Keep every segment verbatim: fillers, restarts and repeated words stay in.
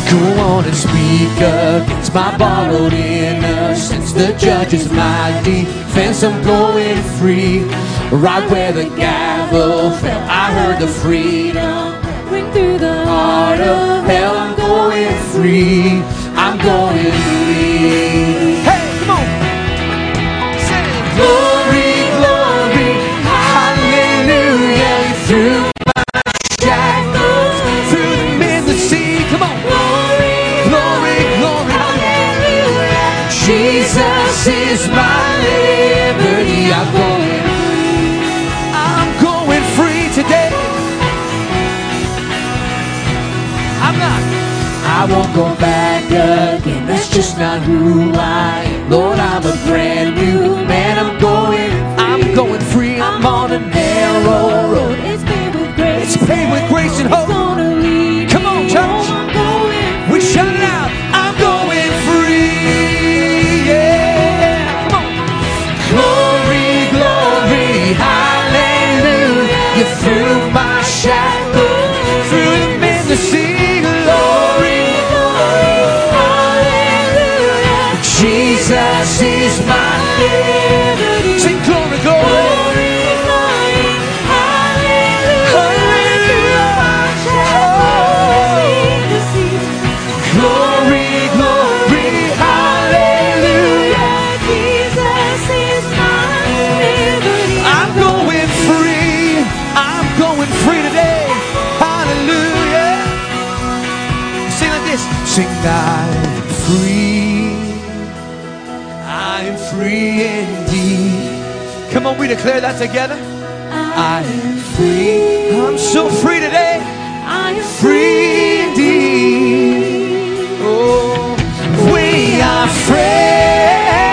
Go on and speak against my borrowed innocence. The judge is my defense. I'm going free. Right where the gavel fell, I heard the freedom ring through the heart of hell. I'm going free. I'm going free. Hey, come on. Say glory, glory, hallelujah. Through my shackles, through the midnight sea. Come on. Glory, glory, glory, hallelujah. Jesus is my liberty. I'm going free. I'm going free today. I'm not. I won't go back again. That's just not who I am. Lord, I'm a brand new man. I'm going, I'm going free. I'm on a narrow road. It's paved with grace. It's paved with grace and hope. Come on, church. We shout it out. I'm going free. Yeah. Come on. Glory, glory, hallelujah. You threw my shackles through the midnight sea. Jesus is my liberty. Sing glory, glory, glory, hallelujah. Glory, glory, hallelujah. Jesus is my liberty. I'm going free. I'm going free today. Hallelujah. Sing like this. Sing, I'm free. I'm free indeed. Come on, we declare that together. I am free. I'm so free today. I am free indeed. Oh, we are free.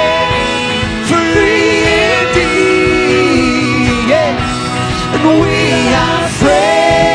Free indeed. Yeah. And we are free.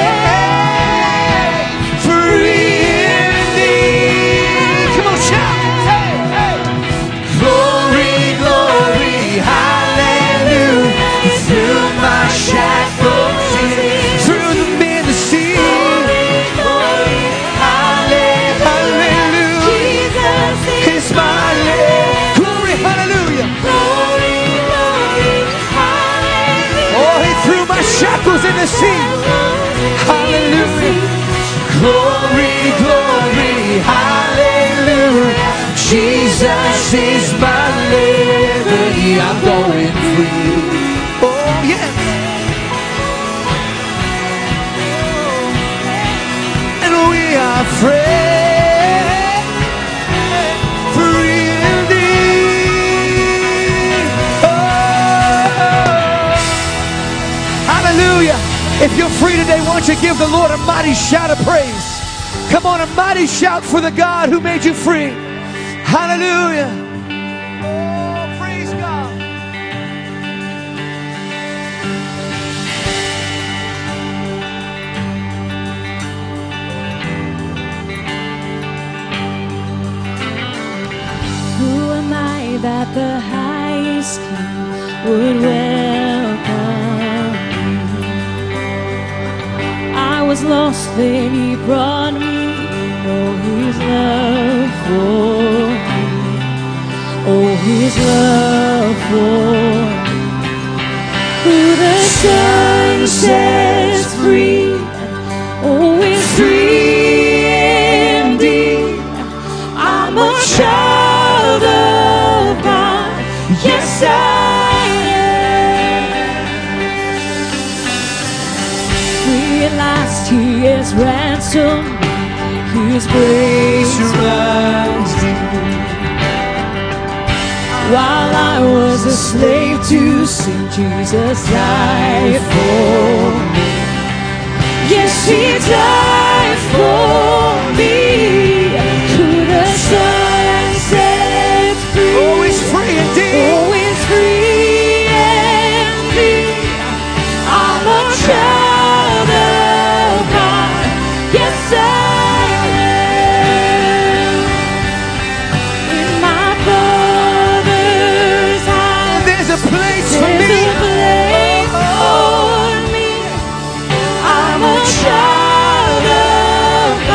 Shackles in the sea. Hallelujah. Glory, glory, hallelujah. Jesus is my liberty. I'm going free. Oh, yes. And we are free. If you're free today, why don't you give the Lord a mighty shout of praise? Come on, a mighty shout for the God who made you free. Hallelujah. Oh, praise God. Who am I that the highest King would welcome? I was lost, then He brought me. Oh, His love for me. Oh, His love for me. Who the Son sets free, oh, is free indeed. I'm a child of God. Yes, I at last He has ransomed me. His grace surrounds me. While I was a slave to sin, Jesus died for me. Yes, He died for me. Who the Son sets free. Oh, He's free indeed. Oh, He's free indeed. I'm a child. Place for me. There's a place for me. I'm a child of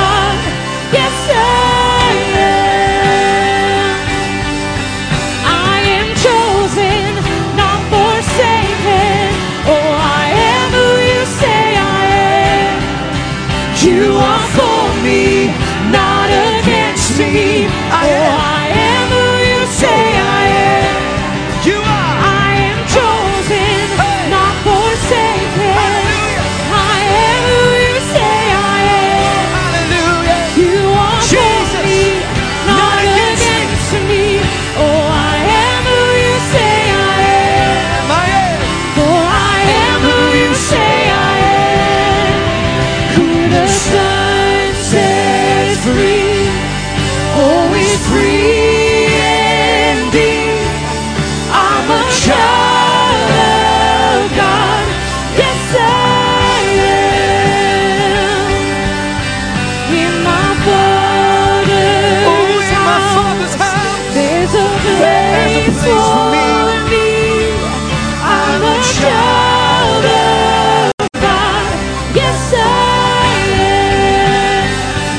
You are for me, not against me. I am, Oh, I am who you say I am. you are. I am chosen, Hey. not forsaken. Hallelujah. I am who you say I am. Hallelujah. You are Jesus, for me, not not against me. against me. Oh, I am who you say I am. I am. For I am who you say I am. Who the Son sets free, always free indeed. I'm a child of God. Yes, I am. In my Father's Oh, in my house, Father's house, there's a there's a place place for me. for me. I'm a child of God. Yes, I am.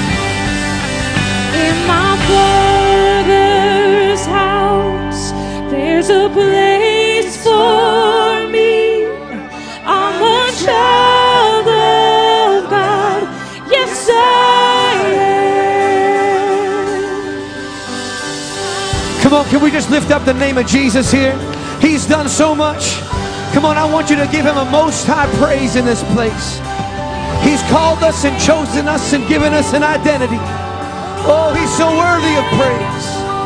In my Father's house, there's a place for me. I'm a child of God. Yes, I am. Come on, can we just lift up the name of Jesus here? He's done so much. Come on, I want you to give him a most high praise in this place. He's called us and chosen us and given us an identity. Oh, he's so worthy of praise.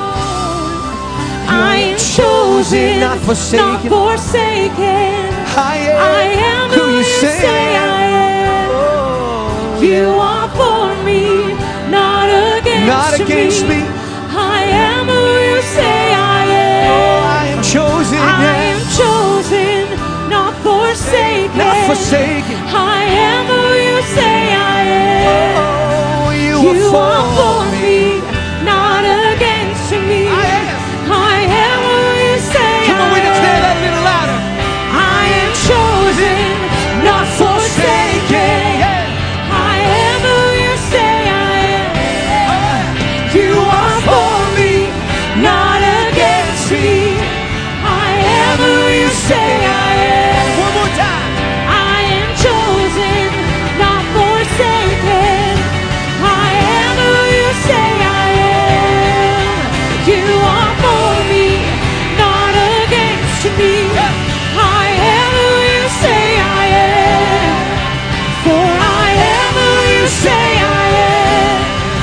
I am chosen, not forsaken. not forsaken. I am, I am who you say I am. Oh, You are for me, not against, not against me. I am who you say I am. Oh, I am chosen. I yeah. am chosen, not forsaken. Not forsaken. I am who you say I am. Oh, you, You are are for for me. me, not against me. I am. I am who you say Come on, I we declare am. that a little louder. I am chosen, not forsaken. I am who you say I am. You are for me, not against me. I am who you say I am. One more time. I am chosen, not forsaken. I am who you say I am. You are for me, not against me. I am who you say I am. For I am who you say I am.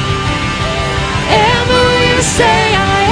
Am who you say I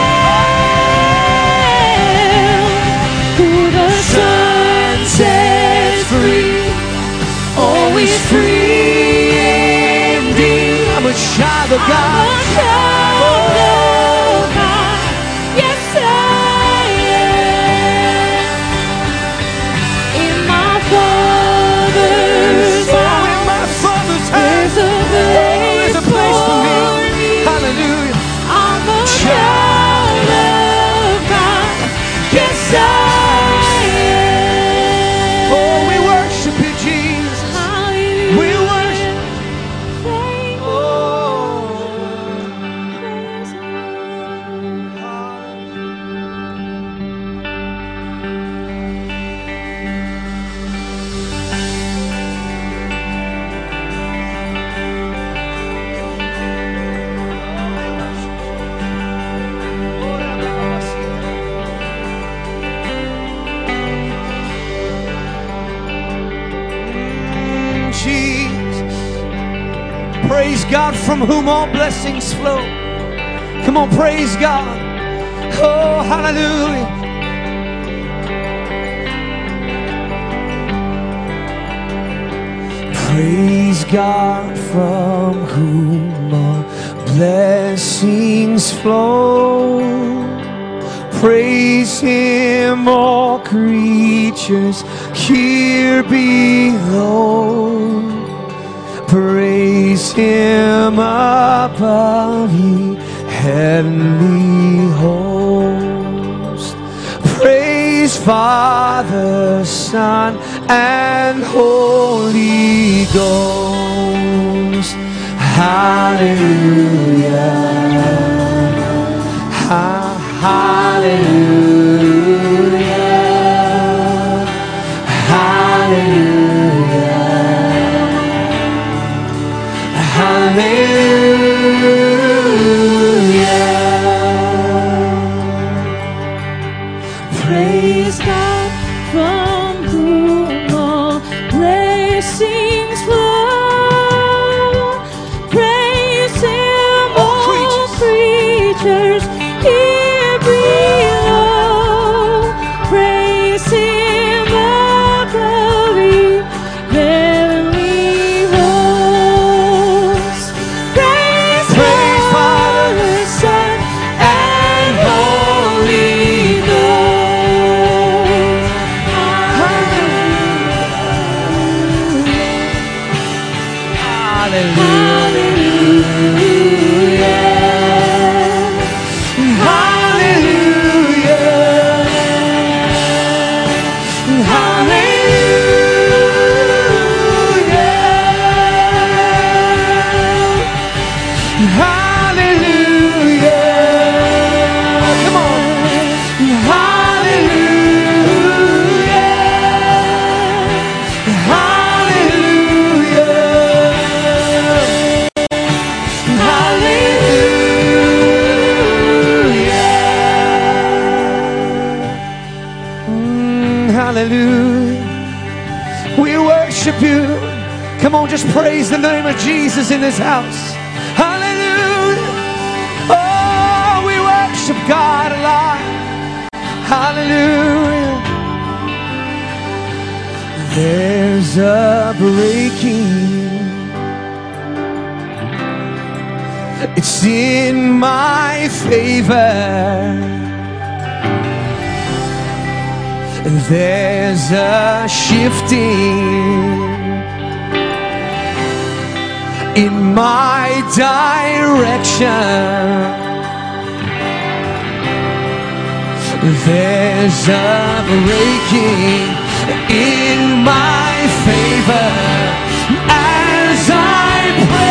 am. Who the Son sets free, always free indeed. I'm a child of I'm God. a child of God. Yes, I am. In my Father's Oh, in house, my Father's there's house. a Oh, place, there's a place for me. me. Hallelujah. I'm a child of God. Yes, I am. Oh, we worship you, Jesus. Hallelujah. We worship. Thank you. Oh. Praise the Mm, Jesus. Praise God from whom all blessings flow. Come on, praise God. Oh, hallelujah. Praise God from whom all blessings flow. Praise him, all creatures here below. Praise him above, ye heavenly host. Praise Father, Son, and Holy Ghost. Hallelujah. Ha- Hallelujah. Hallelujah. Come on, just praise the name of Jesus in this house. Hallelujah. Oh, we worship God alive. Hallelujah. There's a breaking. It's in my favor. There's a shifting in my direction. There's a breaking in my favor as I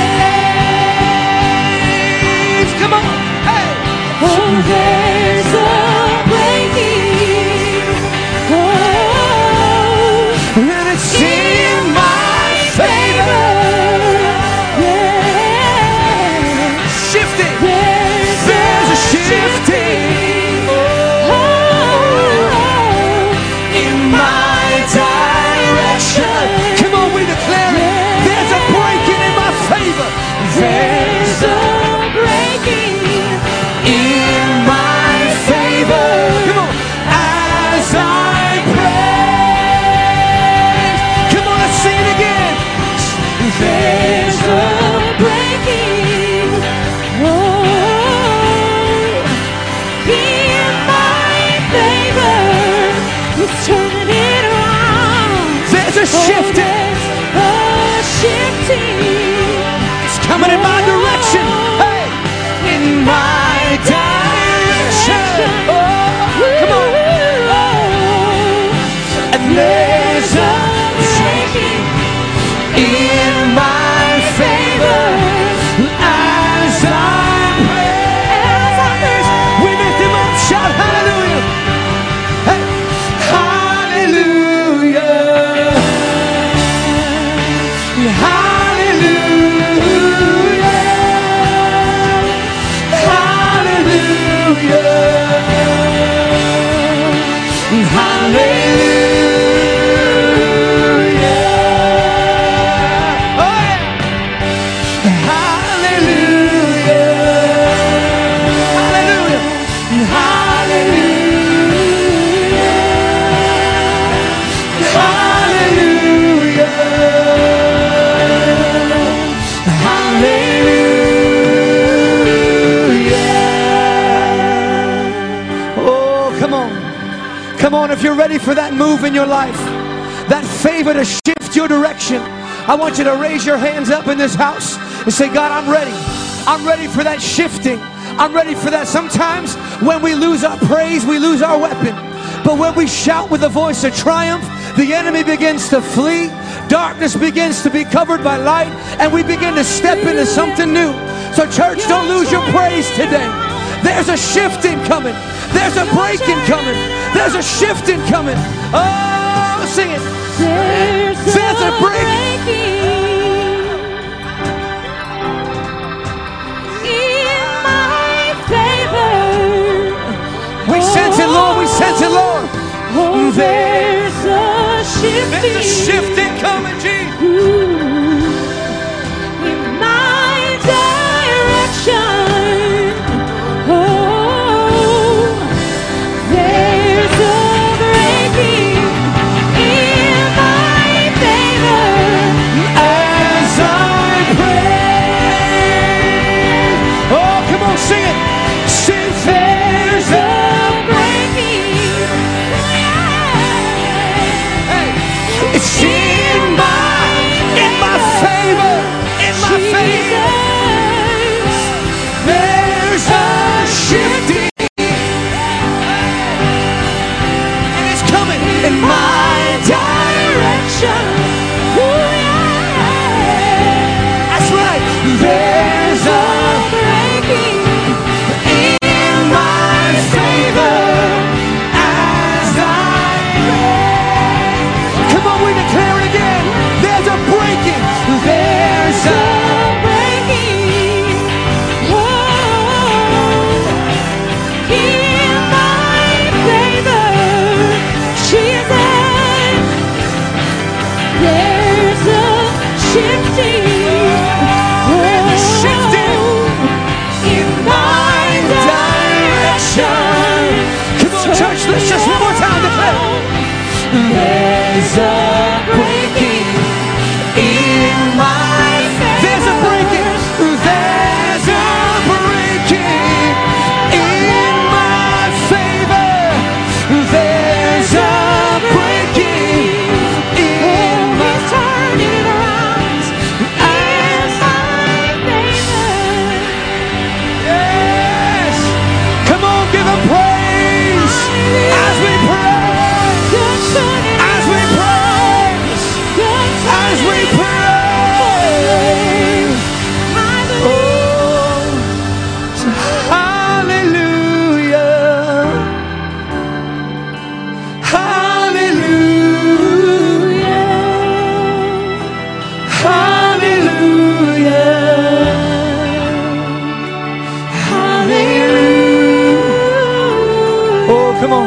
praise. Come on, hey! Oh, there's a breaking. Oh, and it's in my favor. There's a breaking in my favor. Come on, as I praise. Come on, let's sing it again. There's a breaking, oh, in my favor. He's turning it around. There's a shifting. Oh, there's a shifting. Coming in my direction, hey, in my direction. Oh, come on. And there's a shaking in my favor as I praise. We lift him up, shout hallelujah. Hey, hallelujah. Hallelujah. Come on, if you're ready for that move in your life, that favor to shift your direction, I want you to raise your hands up in this house and say, God, I'm ready. I'm ready for that shifting. I'm ready for that. Sometimes when we lose our praise, we lose our weapon. But when we shout with a voice of triumph, the enemy begins to flee. Darkness begins to be covered by light, and we begin to step into something new. So church, don't lose your praise today. There's a shifting coming. There's a breaking coming. There's a shifting coming. Oh, sing it. There's, There's a breaking in my favor. We sense it, Lord. We sense it, Lord. Oh, there's a shifting. There's a shifting coming, Jesus. Ooh, in my direction. Oh, there's a breaking in my favor As I pray. Oh, come on, sing it. Sing, there's a breaking. Hey, it's in my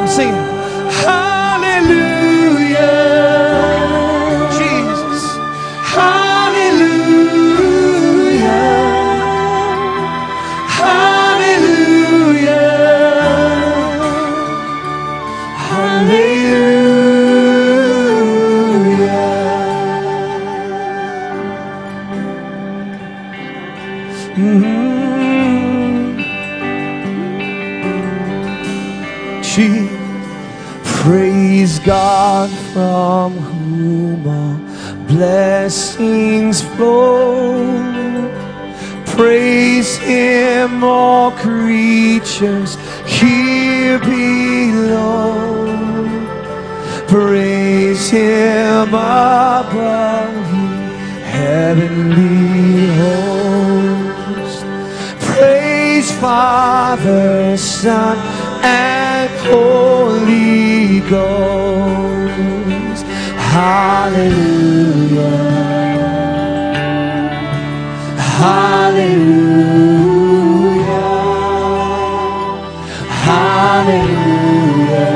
sing it. Hallelujah. Jesus. Hallelujah. Hallelujah. Hallelujah. Mm-hmm. She praise God from whom all blessings flow. Praise Him, all creatures here below. Praise Him above, ye heavenly hosts. Praise Father, Son, and Holy Ghost. Hallelujah. Hallelujah. Hallelujah.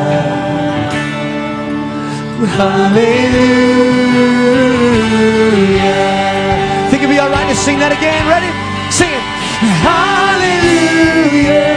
Hallelujah. Think it'd be all right to sing that again. Ready? Sing it. Hallelujah.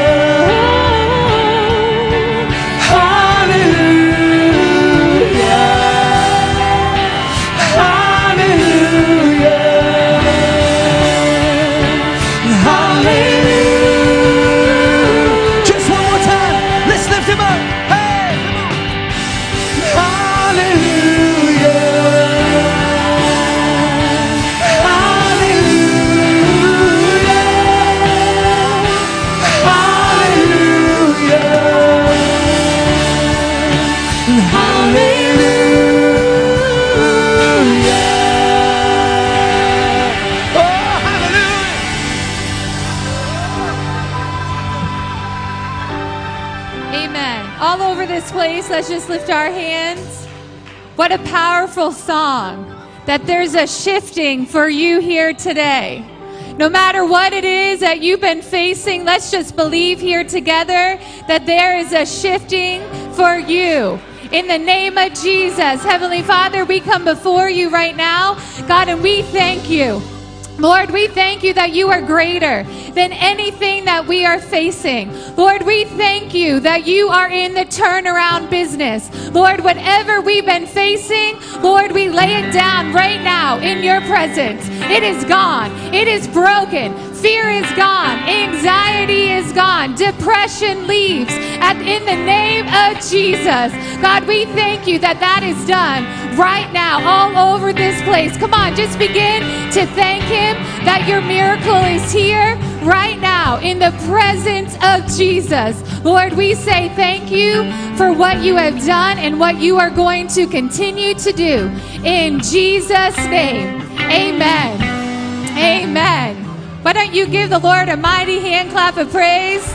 Let's just lift our hands. What a powerful song. That there's a shifting for you here today. No matter what it is that you've been facing, let's just believe here together that there is a shifting for you. In the name of Jesus, Heavenly Father, we come before you right now, God, and we thank you. Lord, we thank you that you are greater than anything that we are facing. Lord, we thank you that you are in the turnaround business. Lord, whatever we've been facing, Lord, we lay it down right now in your presence. It is gone. It is broken. Fear is gone. Anxiety is gone. Depression leaves. And in the name of Jesus, God, we thank you that that is done right now all over this place. Come on, just begin to thank him that your miracle is here right now in the presence of Jesus. Lord, we say thank you for what you have done and what you are going to continue to do. In Jesus' name, amen. Amen. Why don't you give the Lord a mighty hand clap of praise?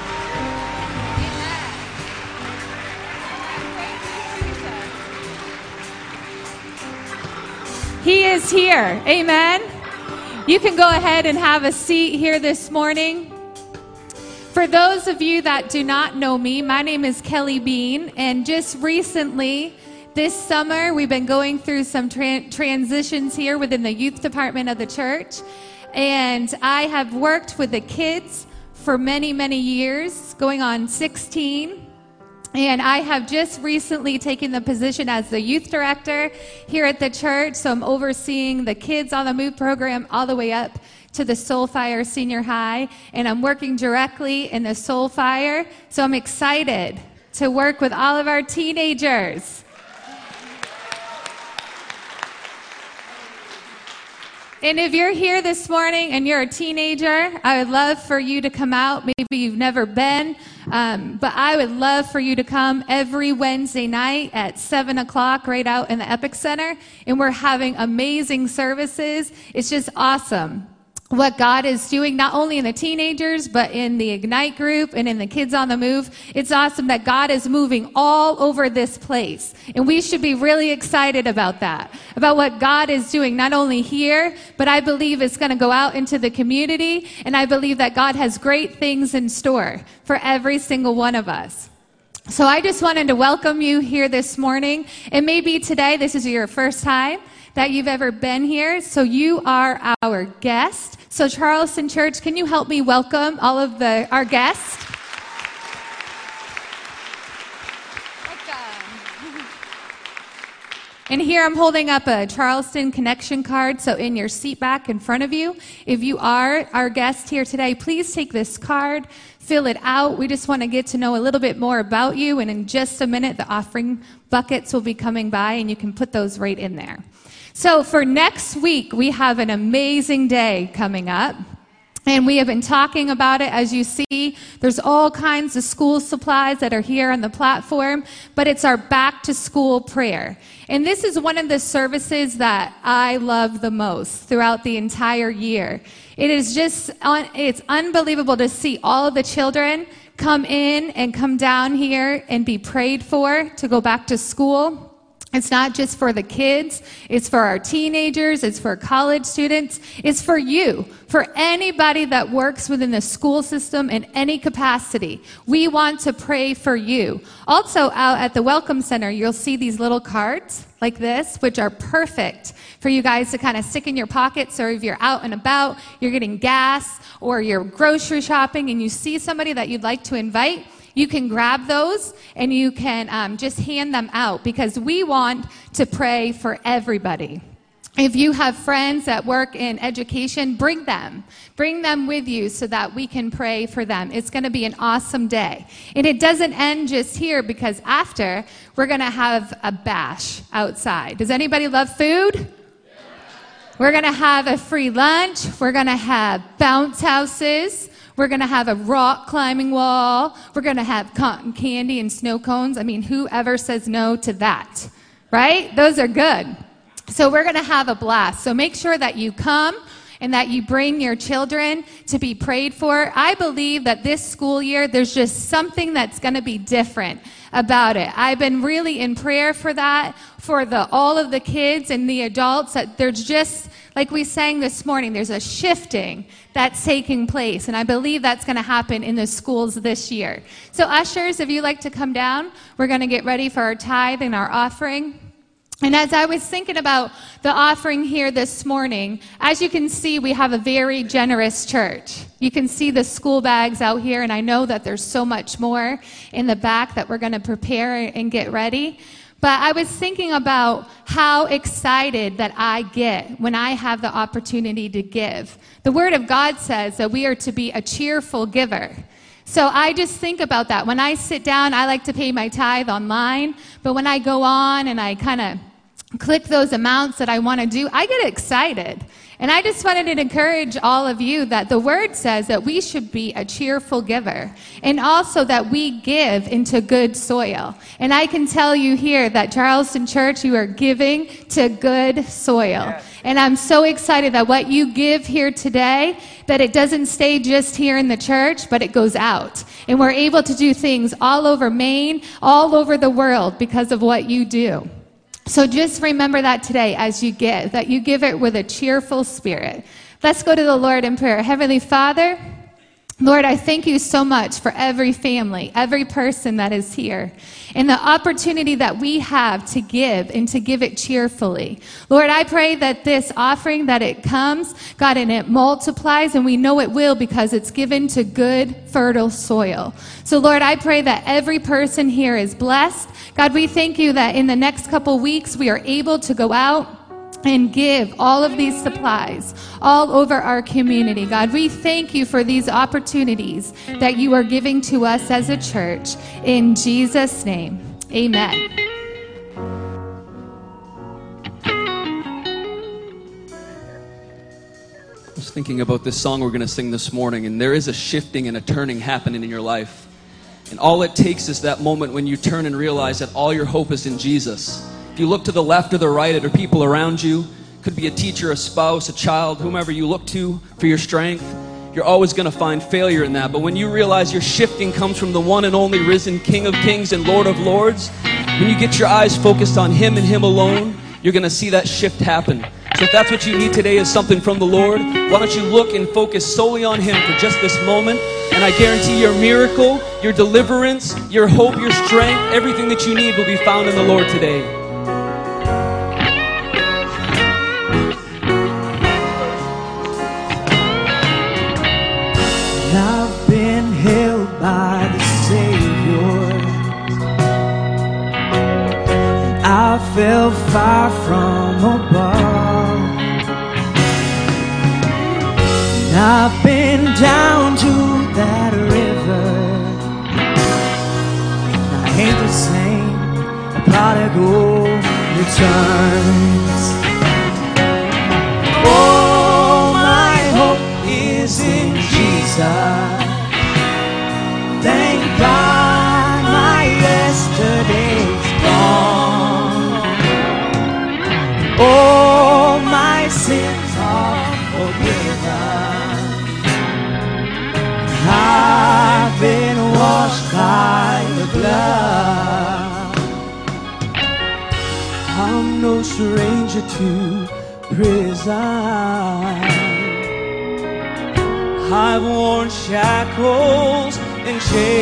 He is here. Amen. You can go ahead and have a seat here this morning. For those of you that do not know me, my name is Kelly Bean, and just recently, this summer, we've been going through some tra- transitions here within the youth department of the church, and I have worked with the kids for many, many years, going on sixteen. And I have just recently taken the position as the youth director here at the church. So I'm overseeing the Kids on the Move program all the way up to the Soulfire Senior High. And I'm working directly in the Soulfire. So I'm excited to work with all of our teenagers. And if you're here this morning and you're a teenager, I would love for you to come out. Maybe you've never been, um, but I would love for you to come every Wednesday night at seven o'clock right out in the Epic Center. And we're having amazing services. It's just awesome what God is doing, not only in the teenagers, but in the Ignite group and in the Kids on the Move. It's awesome that God is moving all over this place. And we should be really excited about that, about what God is doing, not only here, but I believe it's going to go out into the community. And I believe that God has great things in store for every single one of us. So I just wanted to welcome you here this morning. It may be today, this is your first time that you've ever been here. So you are our guest. So Charleston Church, can you help me welcome all of the our guests? And here I'm holding up a Charleston connection card, so in your seat back in front of you, if you are our guest here today, please take this card, fill it out. We just want to get to know a little bit more about you, and in just a minute, the offering buckets will be coming by, and you can put those right in there. So for next week, we have an amazing day coming up. And we have been talking about it. As you see, there's all kinds of school supplies that are here on the platform, but it's our back to school prayer. And this is one of the services that I love the most throughout the entire year. It is just, it's unbelievable to see all of the children come in and come down here and be prayed for to go back to school. It's not just for the kids, it's for our teenagers, it's for college students, it's for you, for anybody that works within the school system in any capacity. We want to pray for you. Also, out at the Welcome Center, you'll see these little cards like this, which are perfect for you guys to kind of stick in your pockets, or if you're out and about, you're getting gas, or you're grocery shopping and you see somebody that you'd like to invite, you can grab those and you can um, just hand them out, because we want to pray for everybody. If you have friends that work in education, bring them. Bring them with you so that we can pray for them. It's going to be an awesome day. And it doesn't end just here, because after, we're going to have a bash outside. Does anybody love food? We're going to have a free lunch. We're going to have bounce houses. We're going to have a rock climbing wall. We're going to have cotton candy and snow cones. I mean, whoever says no to that, right? Those are good. So we're going to have a blast. So make sure that you come and that you bring your children to be prayed for. I believe that this school year, there's just something that's going to be different about it. I've been really in prayer for that, for the all of the kids and the adults, that there's just, like we sang this morning, there's a shifting that's taking place, and I believe that's going to happen in the schools this year. So ushers, if you'd like to come down, we're going to get ready for our tithe and our offering. And as I was thinking about the offering here this morning, as you can see, we have a very generous church. You can see the school bags out here, and I know that there's so much more in the back that we're going to prepare and get ready. But I was thinking about how excited that I get when I have the opportunity to give. The Word of God says that we are to be a cheerful giver. So I just think about that. When I sit down, I like to pay my tithe online, but when I go on and I kind of click those amounts that I want to do, I get excited. And I just wanted to encourage all of you that the Word says that we should be a cheerful giver, and also that we give into good soil. And I can tell you here that Charleston Church, you are giving to good soil. Yes. And I'm so excited that what you give here today, that it doesn't stay just here in the church, but it goes out. And we're able to do things all over Maine, all over the world because of what you do. So just remember that today as you give, that you give it with a cheerful spirit. Let's go to the Lord in prayer. Heavenly Father, Lord, I thank you so much for every family, every person that is here, and the opportunity that we have to give and to give it cheerfully. Lord, I pray that this offering, that it comes, God, and it multiplies, and we know it will because it's given to good, fertile soil. So, Lord, I pray that every person here is blessed. God, we thank you that in the next couple weeks we are able to go out and give all of these supplies all over our community. God, we thank you for these opportunities that you are giving to us as a church. In Jesus' name, amen. I was thinking about this song we're going to sing this morning, and there is a shifting and a turning happening in your life. And all it takes is that moment when you turn and realize that all your hope is in Jesus. If you look to the left or the right, there are people around you. Could be a teacher, a spouse, a child, whomever you look to for your strength. You're always going to find failure in that. But when you realize your shifting comes from the one and only risen King of Kings and Lord of Lords, when you get your eyes focused on Him and Him alone, you're going to see that shift happen. So if that's what you need today is something from the Lord, why don't you look and focus solely on Him for just this moment, and I guarantee your miracle, your deliverance, your hope, your strength, everything that you need will be found in the Lord today. I've been held by the Savior. I fell far from above. I've been down to that river. I ain't the same. A prodigal returns. Oh, my hope is in Jesus. Thank God my yesterday's gone. Oh, my sins are forgiven. I've been washed by the blood. I'm no stranger to prison. I've worn shackles and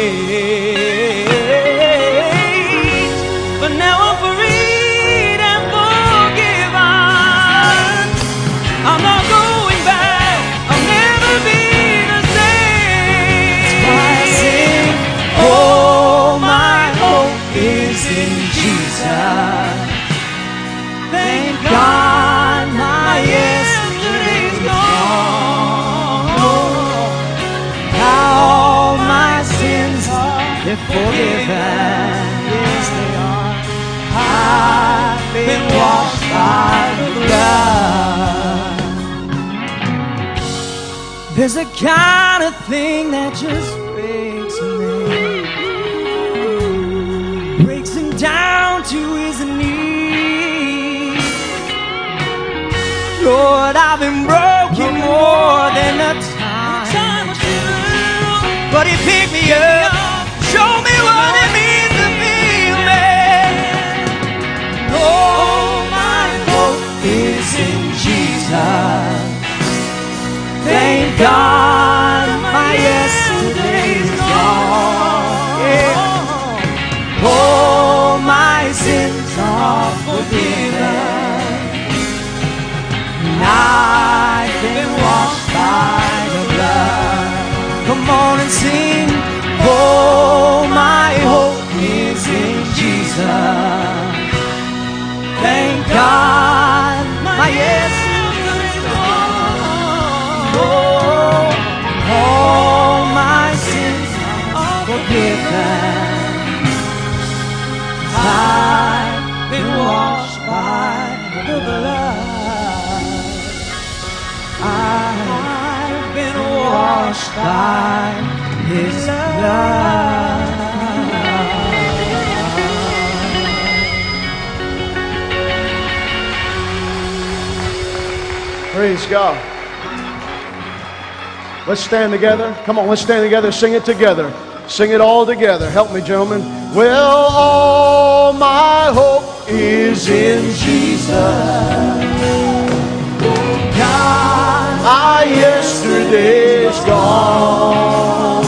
chains, but now I'm freed and forgiven. I'm not going back, I'll never be the same. That's why I sing, oh, my hope is in Jesus. Thank God my yesterday's gone. All my sins are forgiven. Yes, they are. I've been washed by the blood. There's a kind of thing that just breaks a man, breaks him down to his knees. Lord, I've been broken more than a time, but He picked me up, showed me what it means to be a man. Oh, my hope is in Jesus. Thank God my yesterday's gone. Yeah. Oh, my sins are forgiven. I've been washed by the blood. Come on and sing. Oh, my hope is in Jesus. Thank God my yesterday's gone. Oh, all my sins are forgiven. I've been washed by the blood. I've been washed by His blood. Praise God. Let's stand together. Come on, let's stand together. Sing it together. Sing it all together. Help me, gentlemen. Well, all my hope is in Jesus. God, my yesterday's gone.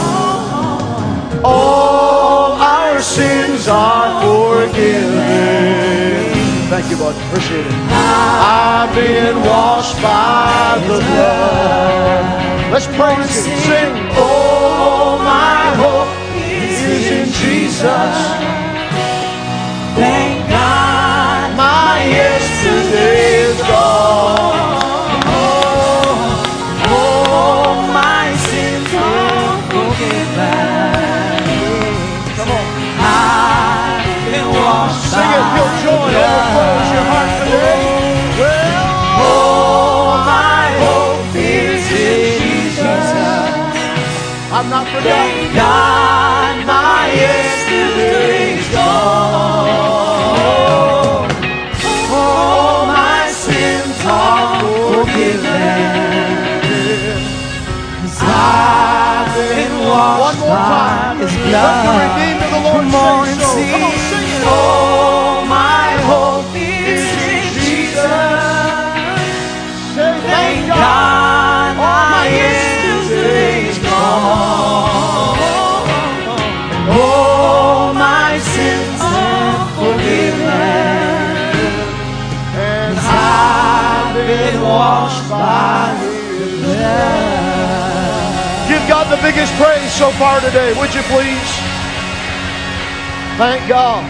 All our sins are forgiven. Thank you, bud. Appreciate it. I've been washed by the blood. Let's praise Him. Sing. Oh, my hope is in Jesus. Thank God my yesterday is gone. Oh, oh, my sins are forgiven. Come on. I've been washed. Sing it, feel joy overflows your heart today. Well, oh, my hope is in Jesus. I'm not forgotten. Thank God my yesterday's gone. All my sins are forgiven. 'Cause I've been washed by His blood. Let the redeemed of the Lord say so. Come on, sing it. Oh, my hope is in Jesus. God the biggest praise so far today, would you please? Thank God.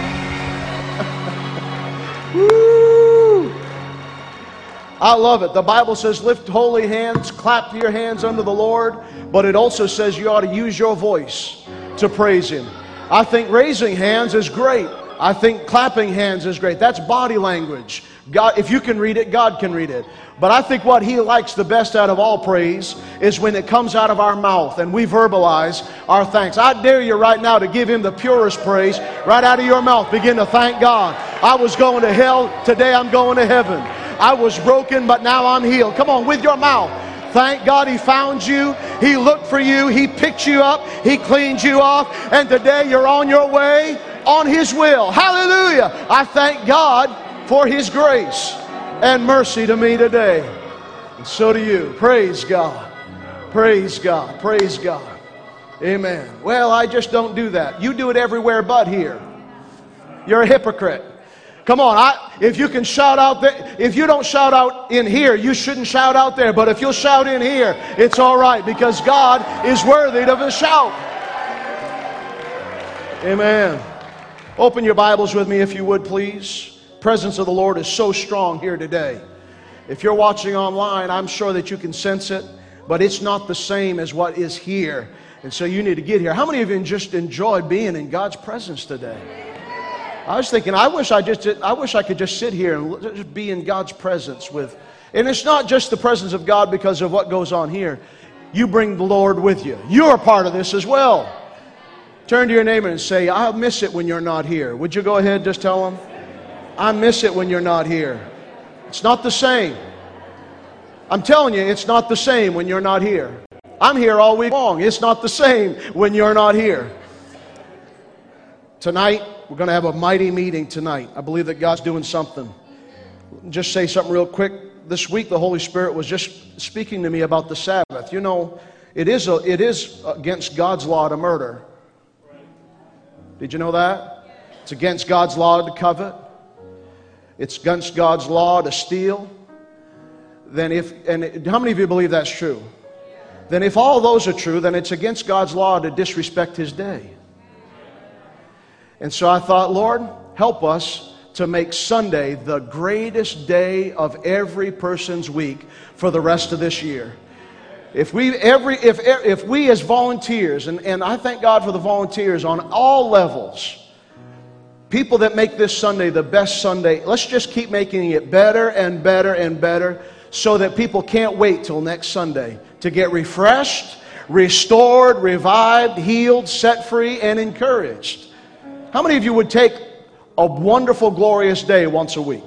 Woo! I love it. The Bible says lift holy hands, clap your hands unto the Lord, but it also says you ought to use your voice to praise Him. I think raising hands is great. I think clapping hands is great. That's body language. God, if you can read it, God can read it. But I think what He likes the best out of all praise is when it comes out of our mouth and we verbalize our thanks. I dare you right now to give Him the purest praise right out of your mouth. Begin to thank God. I was going to hell. Today I'm going to heaven. I was broken, but now I'm healed. Come on, with your mouth. Thank God He found you. He looked for you. He picked you up. He cleaned you off. And today you're on your way on His will. Hallelujah. I thank God for His grace and mercy to me today. And so do you. Praise God. Praise God. Praise God. Amen. Well, I just don't do that. You do it everywhere but here. You're a hypocrite. Come on, I, if you can shout out there, if you don't shout out in here, you shouldn't shout out there. But if you'll shout in here, it's all right, because God is worthy of a shout. Amen. Open your Bibles with me if you would, please. The presence of the Lord is so strong here today. If you're watching online, I'm sure that you can sense it, but it's not the same as what is here. And so you need to get here. How many of you just enjoyed being in God's presence today? I was thinking, I wish I just, I wish I could just sit here and just be in God's presence with, and it's not just the presence of God because of what goes on here. You bring the Lord with you. You're a part of this as well. Turn to your neighbor and say, I'll miss it when you're not here. Would you go ahead and just tell them? I miss it when you're not here. It's not the same. I'm telling you, it's not the same when you're not here. I'm here all week long. It's not the same when you're not here. Tonight, we're going to have a mighty meeting tonight. I believe that God's doing something. Just say something real quick. This week, the Holy Spirit was just speaking to me about the Sabbath. You know, it is, a, it is against God's law to murder. Did you know that? It's against God's law to covet. It's against God's law to steal. Then if, and how many of you believe that's true? Then if all those are true, then it's against God's law to disrespect His day. And so I thought, Lord, help us to make Sunday the greatest day of every person's week for the rest of this year. If we every if if we as volunteers, and, and I thank God for the volunteers on all levels, people that make this Sunday the best Sunday, let's just keep making it better and better and better so that people can't wait till next Sunday to get refreshed, restored, revived, healed, set free, and encouraged. How many of you would take a wonderful, glorious day once a week?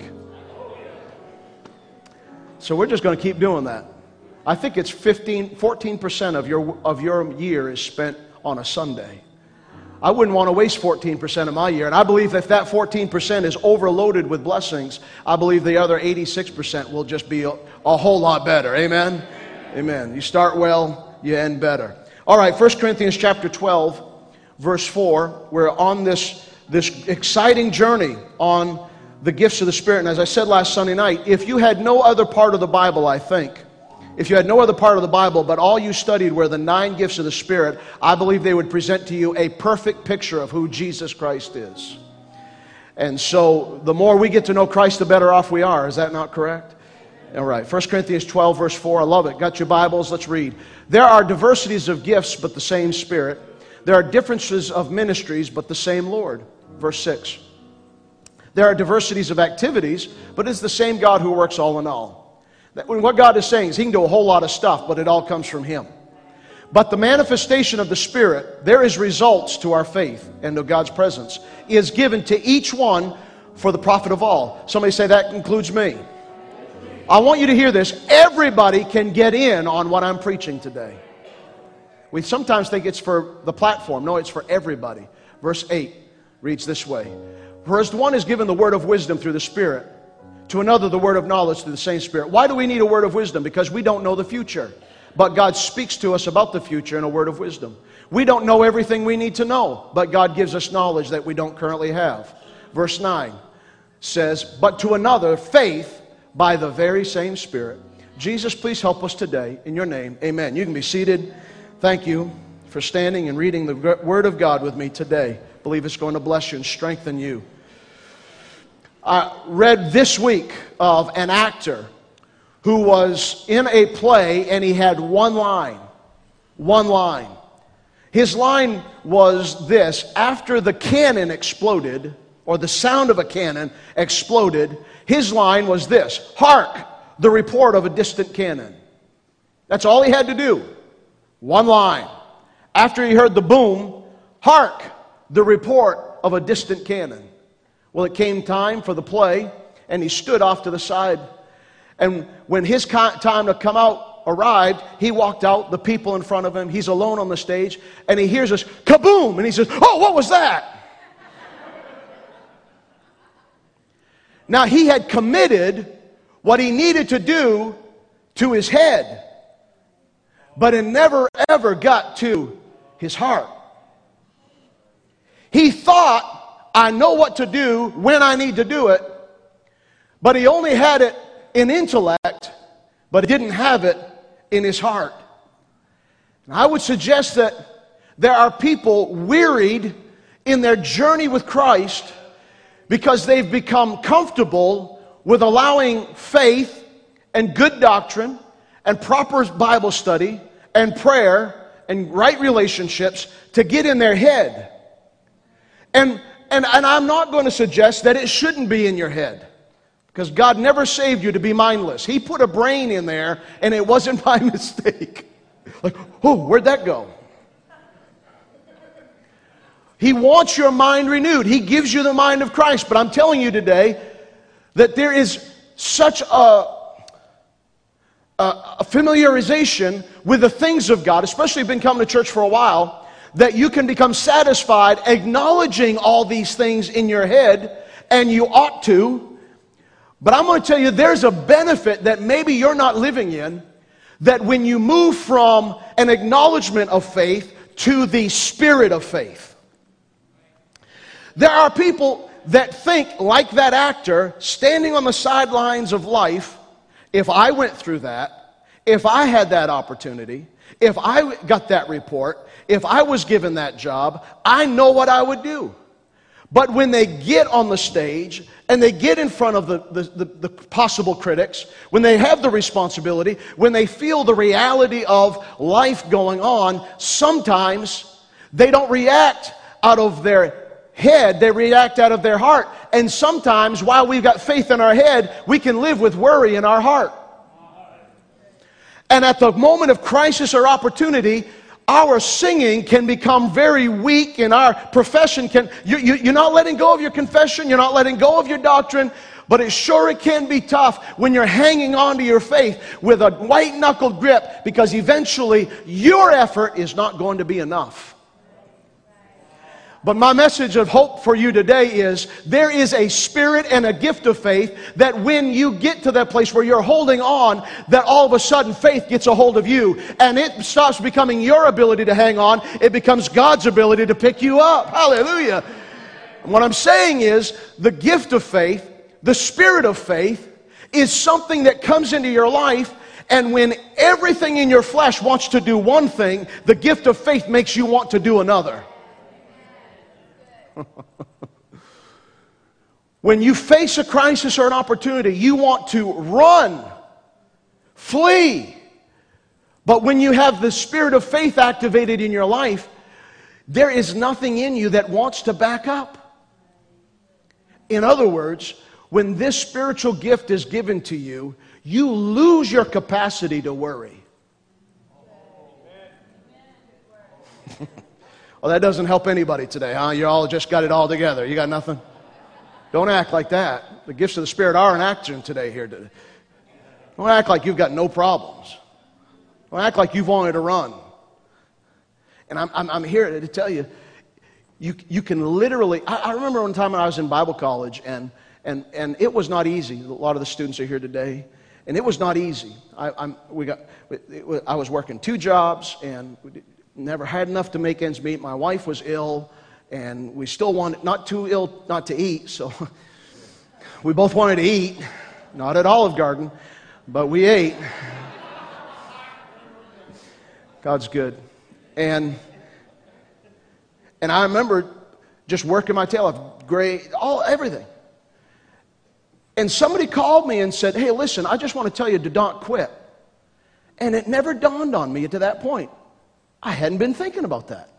So we're just going to keep doing that. I think it's fifteen, fourteen percent of your, of your year is spent on a Sunday. I wouldn't want to waste fourteen percent of my year. And I believe if that fourteen percent is overloaded with blessings, I believe the other eighty-six percent will just be a, a whole lot better. Amen? Amen. You start well, you end better. All right, First Corinthians chapter twelve. Verse four, we're on this, this exciting journey on the gifts of the Spirit. And as I said last Sunday night, if you had no other part of the Bible, I think, if you had no other part of the Bible, but all you studied were the nine gifts of the Spirit, I believe they would present to you a perfect picture of who Jesus Christ is. And so the more we get to know Christ, the better off we are. Is that not correct? All right, First Corinthians twelve, verse four. I love it. Got your Bibles? Let's read. There are diversities of gifts, but the same Spirit. There are differences of ministries, but the same Lord. Verse six. There are diversities of activities, but it's the same God who works all in all. That, what God is saying is He can do a whole lot of stuff, but it all comes from Him. But the manifestation of the Spirit, there is results to our faith and to God's presence, is given to each one for the profit of all. Somebody say, that includes me. I want you to hear this. Everybody can get in on what I'm preaching today. We sometimes think it's for the platform. No, it's for everybody. Verse eight reads this way. For as one is given the word of wisdom through the Spirit, to another the word of knowledge through the same Spirit. Why do we need a word of wisdom? Because we don't know the future. But God speaks to us about the future in a word of wisdom. We don't know everything we need to know, but God gives us knowledge that we don't currently have. Verse nine says, but to another faith by the very same Spirit. Jesus, please help us today. In your name, amen. You can be seated. Thank you for standing and reading the Word of God with me today. I believe it's going to bless you and strengthen you. I read this week of an actor who was in a play and he had one line. One line. His line was this: after the cannon exploded, or the sound of a cannon exploded, his line was this: "Hark, the report of a distant cannon." That's all he had to do. One line. After he heard the boom, "Hark, the report of a distant cannon." Well, it came time for the play, and he stood off to the side. And when his time to come out arrived, he walked out, the people in front of him, he's alone on the stage, and he hears this kaboom, and he says, "Oh, what was that?" Now, he had committed what he needed to do to his head, but it never ever got to his heart. He thought, "I know what to do when I need to do it," but he only had it in intellect, but he didn't have it in his heart. And I would suggest that there are people wearied in their journey with Christ because they've become comfortable with allowing faith and good doctrine and proper Bible study and prayer and right relationships to get in their head. And, and, and I'm not going to suggest that it shouldn't be in your head, because God never saved you to be mindless. He put a brain in there, and it wasn't by mistake. Like, oh, where'd that go? He wants your mind renewed. He gives you the mind of Christ. But I'm telling you today that there is such a a familiarization with the things of God, especially if you've been coming to church for a while, that you can become satisfied acknowledging all these things in your head, and you ought to. But I'm going to tell you, there's a benefit that maybe you're not living in, that when you move from an acknowledgement of faith to the spirit of faith. There are people that think, like that actor, standing on the sidelines of life, if I went through that, if I had that opportunity, if I got that report, if I was given that job, I know what I would do. But when they get on the stage and they get in front of the, the, the, the possible critics, when they have the responsibility, when they feel the reality of life going on, sometimes they don't react out of their head, they react out of their heart. And sometimes, while we've got faith in our head, we can live with worry in our heart. And at the moment of crisis or opportunity, our singing can become very weak, and our profession can, you, you, you're not letting go of your confession, you're not letting go of your doctrine, but it sure it can be tough when you're hanging on to your faith with a white-knuckled grip, because eventually your effort is not going to be enough. But my message of hope for you today is there is a spirit and a gift of faith that when you get to that place where you're holding on, that all of a sudden faith gets a hold of you, and it stops becoming your ability to hang on. It becomes God's ability to pick you up. Hallelujah. And what I'm saying is the gift of faith, the spirit of faith, is something that comes into your life, and when everything in your flesh wants to do one thing, the gift of faith makes you want to do another. When you face a crisis or an opportunity, you want to run, flee. But when you have the spirit of faith activated in your life, there is nothing in you that wants to back up. In other words, when this spiritual gift is given to you, you lose your capacity to worry. Well, that doesn't help anybody today, huh? You all just got it all together. You got nothing? Don't act like that. The gifts of the Spirit are in action today here today. Don't act like you've got no problems. Don't act like you've wanted to run. And I'm, I'm, I'm here to tell you, you, you can literally... I, I remember one time when I was in Bible college, and, and, and it was not easy. A lot of the students are here today. And it was not easy. I, I'm, we got, it, I was working two jobs, and... never had enough to make ends meet. My wife was ill, and we still wanted, not too ill not to eat, so we both wanted to eat. Not at Olive Garden, but we ate. God's good. And, and I remember just working my tail off, great, all, everything. And somebody called me and said, hey, listen, I just want to tell you to don't quit. And it never dawned on me to that point. I hadn't been thinking about that.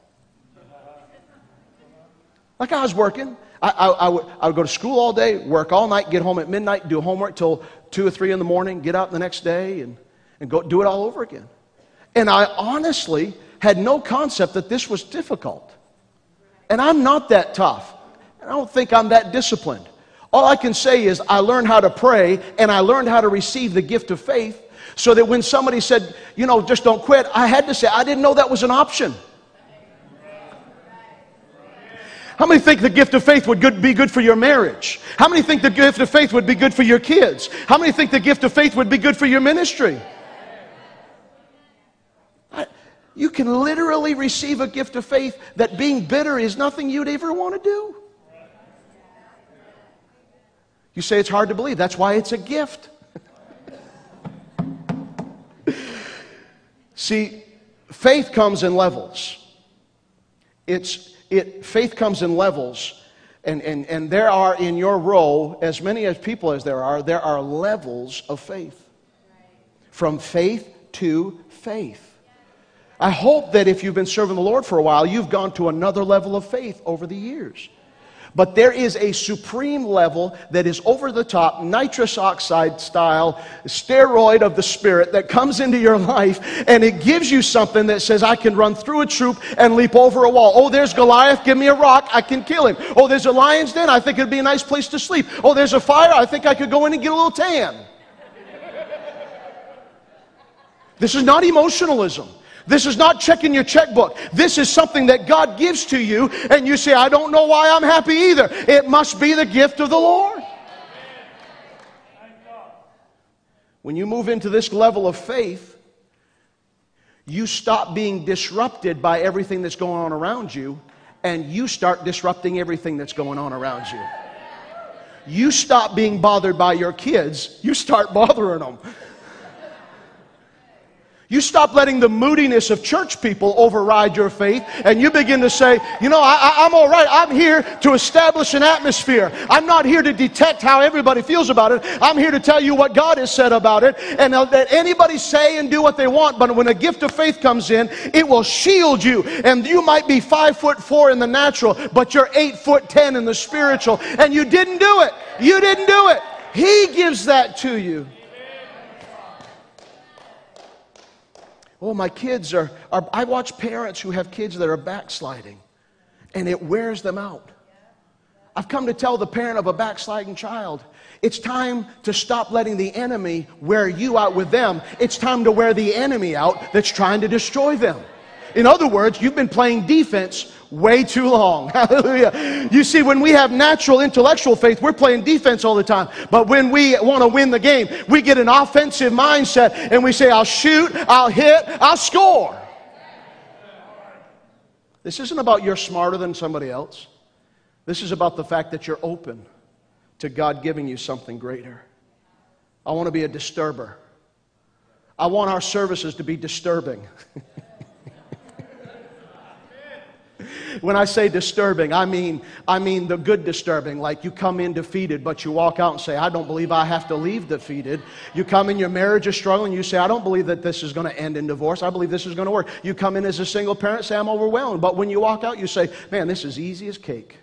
Like I was working. I, I, I, would, I would go to school all day, work all night, get home at midnight, do homework till two or three in the morning, get out the next day and, and go do it all over again. And I honestly had no concept that this was difficult. And I'm not that tough. And I don't think I'm that disciplined. All I can say is I learned how to pray and I learned how to receive the gift of faith so that when somebody said, you know, just don't quit, I had to say, I didn't know that was an option. How many think the gift of faith would good, be good for your marriage? How many think the gift of faith would be good for your kids? How many think the gift of faith would be good for your ministry? I, you can literally receive a gift of faith that being bitter is nothing you'd ever want to do. You say it's hard to believe. That's why it's a gift. See, faith comes in levels. It's It, faith comes in levels, and, and, and there are in your row, as many as people as there are, there are levels of faith. From faith to faith. I hope that if you've been serving the Lord for a while, you've gone to another level of faith over the years. But there is a supreme level that is over the top, nitrous oxide style, steroid of the Spirit that comes into your life, and it gives you something that says, I can run through a troop and leap over a wall. Oh, there's Goliath, give me a rock, I can kill him. Oh, there's a lion's den, I think it'd be a nice place to sleep. Oh, there's a fire, I think I could go in and get a little tan. This is not emotionalism. This is not checking your checkbook. This is something that God gives to you, and you say, I don't know why I'm happy either. It must be the gift of the Lord. When you move into this level of faith, you stop being disrupted by everything that's going on around you, and you start disrupting everything that's going on around you. You stop being bothered by your kids, you start bothering them. You stop letting the moodiness of church people override your faith, and you begin to say, you know, I, I, I'm all right. I'm here to establish an atmosphere. I'm not here to detect how everybody feels about it. I'm here to tell you what God has said about it, and let anybody say and do what they want. But when a gift of faith comes in, it will shield you. And you might be five foot four in the natural, but you're eight foot ten in the spiritual, and you didn't do it. You didn't do it. He gives that to you. Oh, my kids are, are, I watch parents who have kids that are backsliding, and it wears them out. I've come to tell the parent of a backsliding child, it's time to stop letting the enemy wear you out with them. It's time to wear the enemy out that's trying to destroy them. In other words, you've been playing defense way too long. Hallelujah. You see, when we have natural intellectual faith, we're playing defense all the time. But when we want to win the game, we get an offensive mindset and we say, I'll shoot, I'll hit, I'll score. This isn't about you're smarter than somebody else. This is about the fact that you're open to God giving you something greater. I want to be a disturber. I want our services to be disturbing. When I say disturbing, I mean I mean the good disturbing, like you come in defeated, but you walk out and say, I don't believe I have to leave defeated. You come in, your marriage is struggling, you say, I don't believe that this is going to end in divorce. I believe this is going to work. You come in as a single parent, say, I'm overwhelmed. But when you walk out, you say, man, this is easy as cake.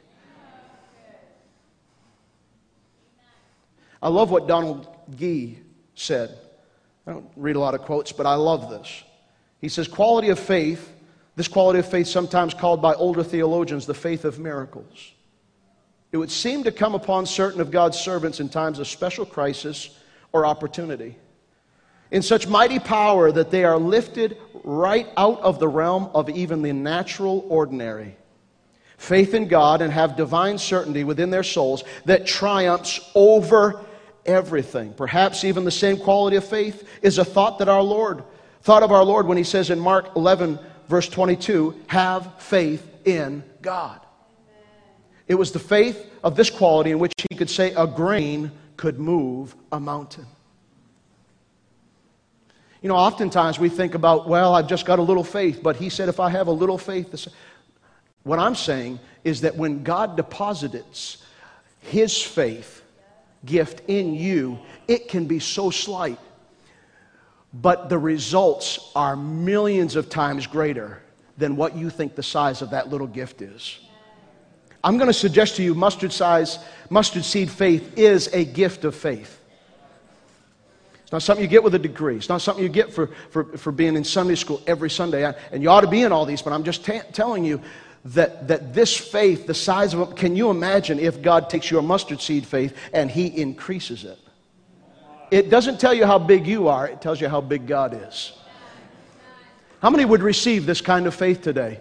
I love what Donald Gee said. I don't read a lot of quotes, but I love this. He says, quality of faith, this quality of faith sometimes called by older theologians the faith of miracles. It would seem to come upon certain of God's servants in times of special crisis or opportunity, in such mighty power that they are lifted right out of the realm of even the natural ordinary. Faith in God and have divine certainty within their souls that triumphs over everything. Perhaps even the same quality of faith is a thought that our Lord, thought of our Lord when he says in Mark eleven, verse twenty-two, have faith in God. It was the faith of this quality in which he could say a grain could move a mountain. You know, oftentimes we think about, well, I've just got a little faith, but he said if I have a little faith, this... What I'm saying is that when God deposits His faith gift in you, it can be so slight, but the results are millions of times greater than what you think the size of that little gift is. I'm going to suggest to you mustard size, mustard seed faith is a gift of faith. It's not something you get with a degree. It's not something you get for, for, for being in Sunday school every Sunday. And you ought to be in all these, but I'm just t- telling you that, that this faith, the size of it, can you imagine if God takes your mustard seed faith and He increases it? It doesn't tell you how big you are. It tells you how big God is. How many would receive this kind of faith today?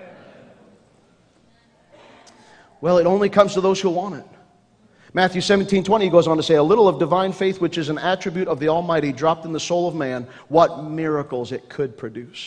Well, it only comes to those who want it. Matthew seventeen twenty goes on to say, a little of divine faith, which is an attribute of the Almighty, dropped in the soul of man, what miracles it could produce.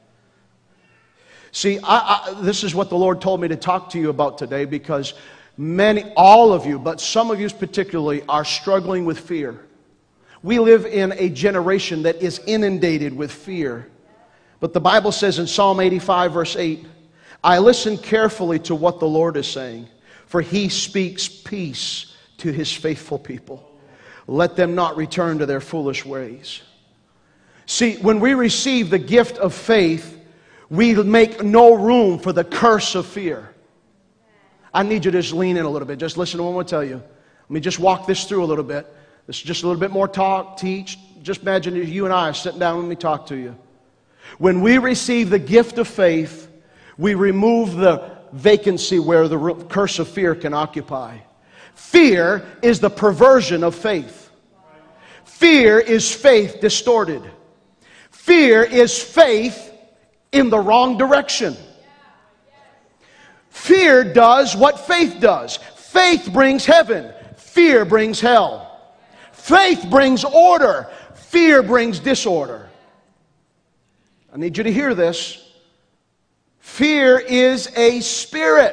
See, I, I, this is what the Lord told me to talk to you about today, because many, all of you, but some of you particularly, are struggling with fear. We live in a generation that is inundated with fear. But the Bible says in Psalm eighty-five, verse eight, I listen carefully to what the Lord is saying, for He speaks peace to His faithful people. Let them not return to their foolish ways. See, when we receive the gift of faith, we make no room for the curse of fear. I need you to just lean in a little bit. Just listen to what I'm going to tell you. Let me just walk this through a little bit. This is just a little bit more talk, teach. Just imagine you and I are sitting down and let me talk to you. When we receive the gift of faith, we remove the vacancy where the curse of fear can occupy. Fear is the perversion of faith. Fear is faith distorted. Fear is faith in the wrong direction. Fear does what faith does. Faith brings heaven. Fear brings hell. Faith brings order. Fear brings disorder. I need you to hear this. Fear is a spirit.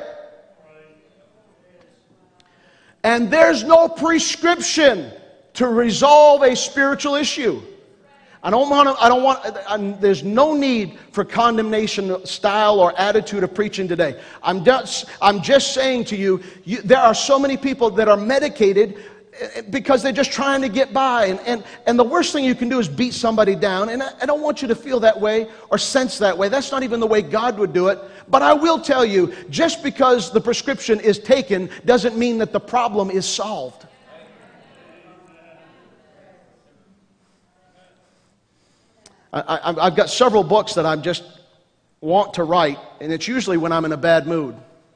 And there's no prescription to resolve a spiritual issue. I don't want to, I don't want, I'm, there's no need for condemnation style or attitude of preaching today. I'm just, I'm just saying to you, you, there are so many people that are medicated because they're just trying to get by. And, and, and the worst thing you can do is beat somebody down. And I, I don't want you to feel that way or sense that way. That's not even the way God would do it. But I will tell you, just because the prescription is taken doesn't mean that the problem is solved. I, I, I've got several books that I just want to write, and it's usually when I'm in a bad mood.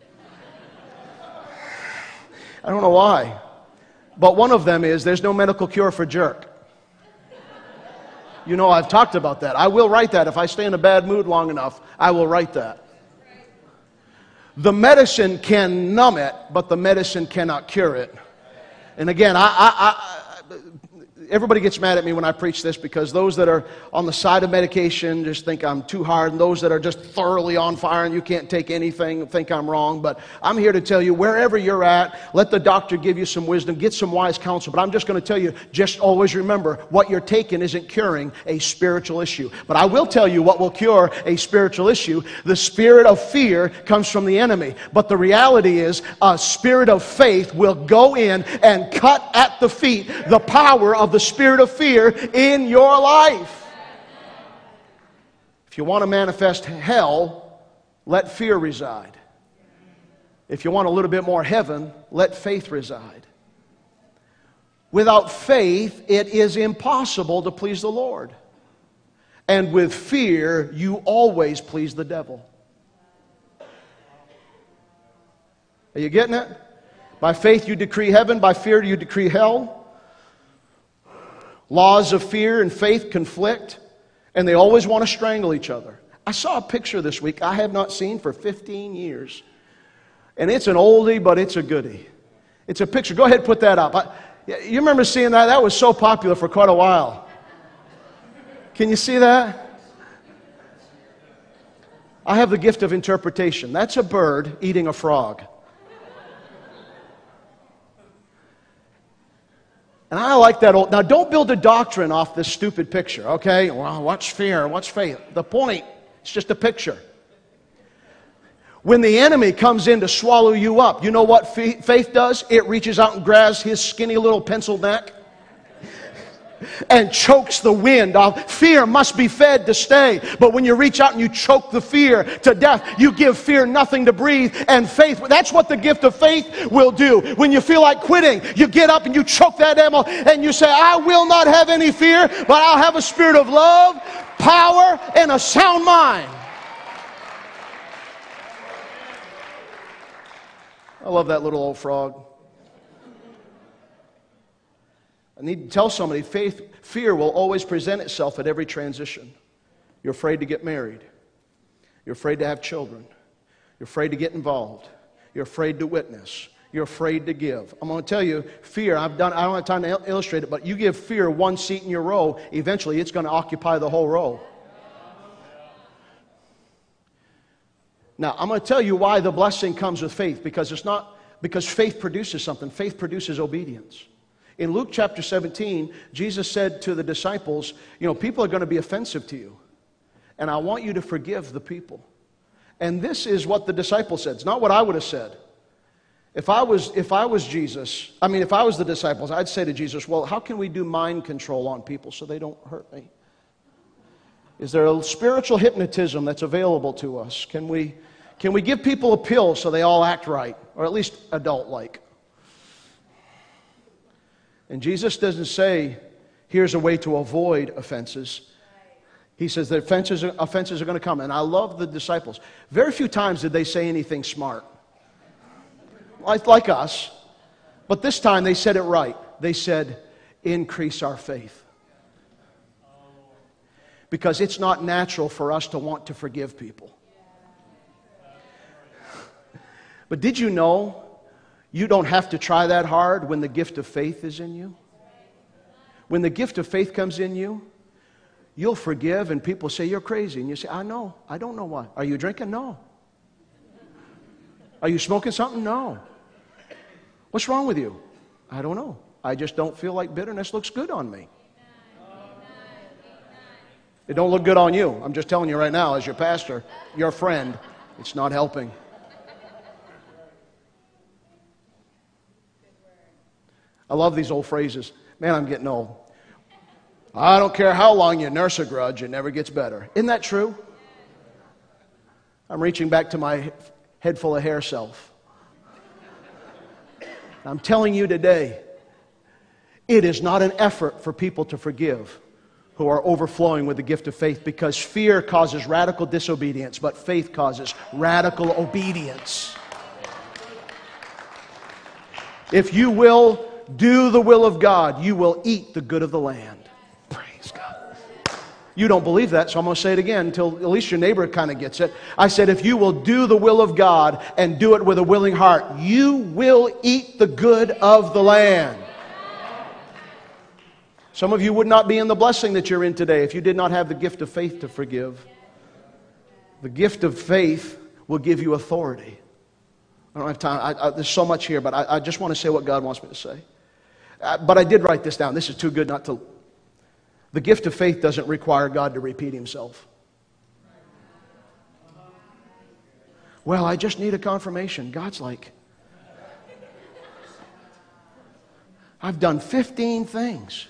I don't know why. But one of them is, there's no medical cure for jerk. You know, I've talked about that. I will write that. If I stay in a bad mood long enough, I will write that. The medicine can numb it, but the medicine cannot cure it. And again, I, I, I, everybody gets mad at me when I preach this, because those that are on the side of medication just think I'm too hard, and those that are just thoroughly on fire and you can't take anything think I'm wrong. But I'm here to tell you, wherever you're at, let the doctor give you some wisdom, get some wise counsel. But I'm just going to tell you, just always remember, what you're taking isn't curing a spiritual issue. But I will tell you what will cure a spiritual issue. The spirit of fear comes from the enemy. But the reality is, a spirit of faith will go in and cut at the feet the power of the spirit of fear in your life. If you want to manifest hell, let fear reside. If you want a little bit more heaven, let faith reside. Without faith, it is impossible to please the Lord. And with fear, you always please the devil. Are you getting it? By faith you decree heaven, by fear you decree hell. Laws of fear and faith conflict, and they always want to strangle each other. I saw a picture this week I have not seen for fifteen years. And it's an oldie, but it's a goodie. It's a picture. Go ahead and put that up. I, you remember seeing that? That was so popular for quite a while. Can you see that? I have the gift of interpretation. That's a bird eating a frog. And I like that old. Now, don't build a doctrine off this stupid picture, okay? Well, what's fear? What's faith? The point, it's just a picture. When the enemy comes in to swallow you up, you know what faith does? It reaches out and grabs his skinny little pencil neck and chokes the wind off. Fear must be fed to stay. But when you reach out and you choke the fear to death, you give fear nothing to breathe. And faith, that's what the gift of faith will do. When you feel like quitting, you get up and you choke that devil and you say, I will not have any fear, but I'll have a spirit of love, power, and a sound mind. I love that little old frog. I need to tell somebody, faith, fear will always present itself at every transition. You're afraid to get married. You're afraid to have children. You're afraid to get involved. You're afraid to witness. You're afraid to give. I'm going to tell you, fear, I've done, I don't have time to illustrate it, but you give fear one seat in your row, eventually it's going to occupy the whole row. Now, I'm going to tell you why the blessing comes with faith, because it's not, because faith produces something. Faith produces obedience. In Luke chapter seventeen, Jesus said to the disciples, you know, people are going to be offensive to you, and I want you to forgive the people. And this is what the disciples said. It's not what I would have said. If I was, if I was Jesus, I mean, if I was the disciples, I'd say to Jesus, well, how can we do mind control on people so they don't hurt me? Is there a spiritual hypnotism that's available to us? Can we... Can we give people a pill so they all act right, or at least adult-like? And Jesus doesn't say, here's a way to avoid offenses. He says that offenses, offenses are going to come. And I love the disciples. Very few times did they say anything smart, like, like us. But this time they said it right. They said, increase our faith. Because it's not natural for us to want to forgive people. But did you know you don't have to try that hard when the gift of faith is in you? When the gift of faith comes in you, you'll forgive and people say you're crazy. And you say, I know. I don't know why. Are you drinking? No. Are you smoking something? No. What's wrong with you? I don't know. I just don't feel like bitterness looks good on me. It don't look good on you. I'm just telling you right now, as your pastor, your friend, it's not helping. I love these old phrases. Man, I'm getting old. I don't care how long you nurse a grudge, it never gets better. Isn't that true? I'm reaching back to my head full of hair self. I'm telling you today, it is not an effort for people to forgive who are overflowing with the gift of faith, because fear causes radical disobedience, but faith causes radical obedience. If you will do the will of God, you will eat the good of the land. Praise God. You don't believe that, so I'm going to say it again until at least your neighbor kind of gets it. I said, if you will do the will of God and do it with a willing heart, you will eat the good of the land. Some of you would not be in the blessing that you're in today if you did not have the gift of faith to forgive. The gift of faith will give you authority. I don't have time. I, I, there's so much here, but I, I just want to say what God wants me to say. Uh, but I did write this down. This is too good not to. The gift of faith doesn't require God to repeat himself. Well, I just need a confirmation. God's like, I've done fifteen things.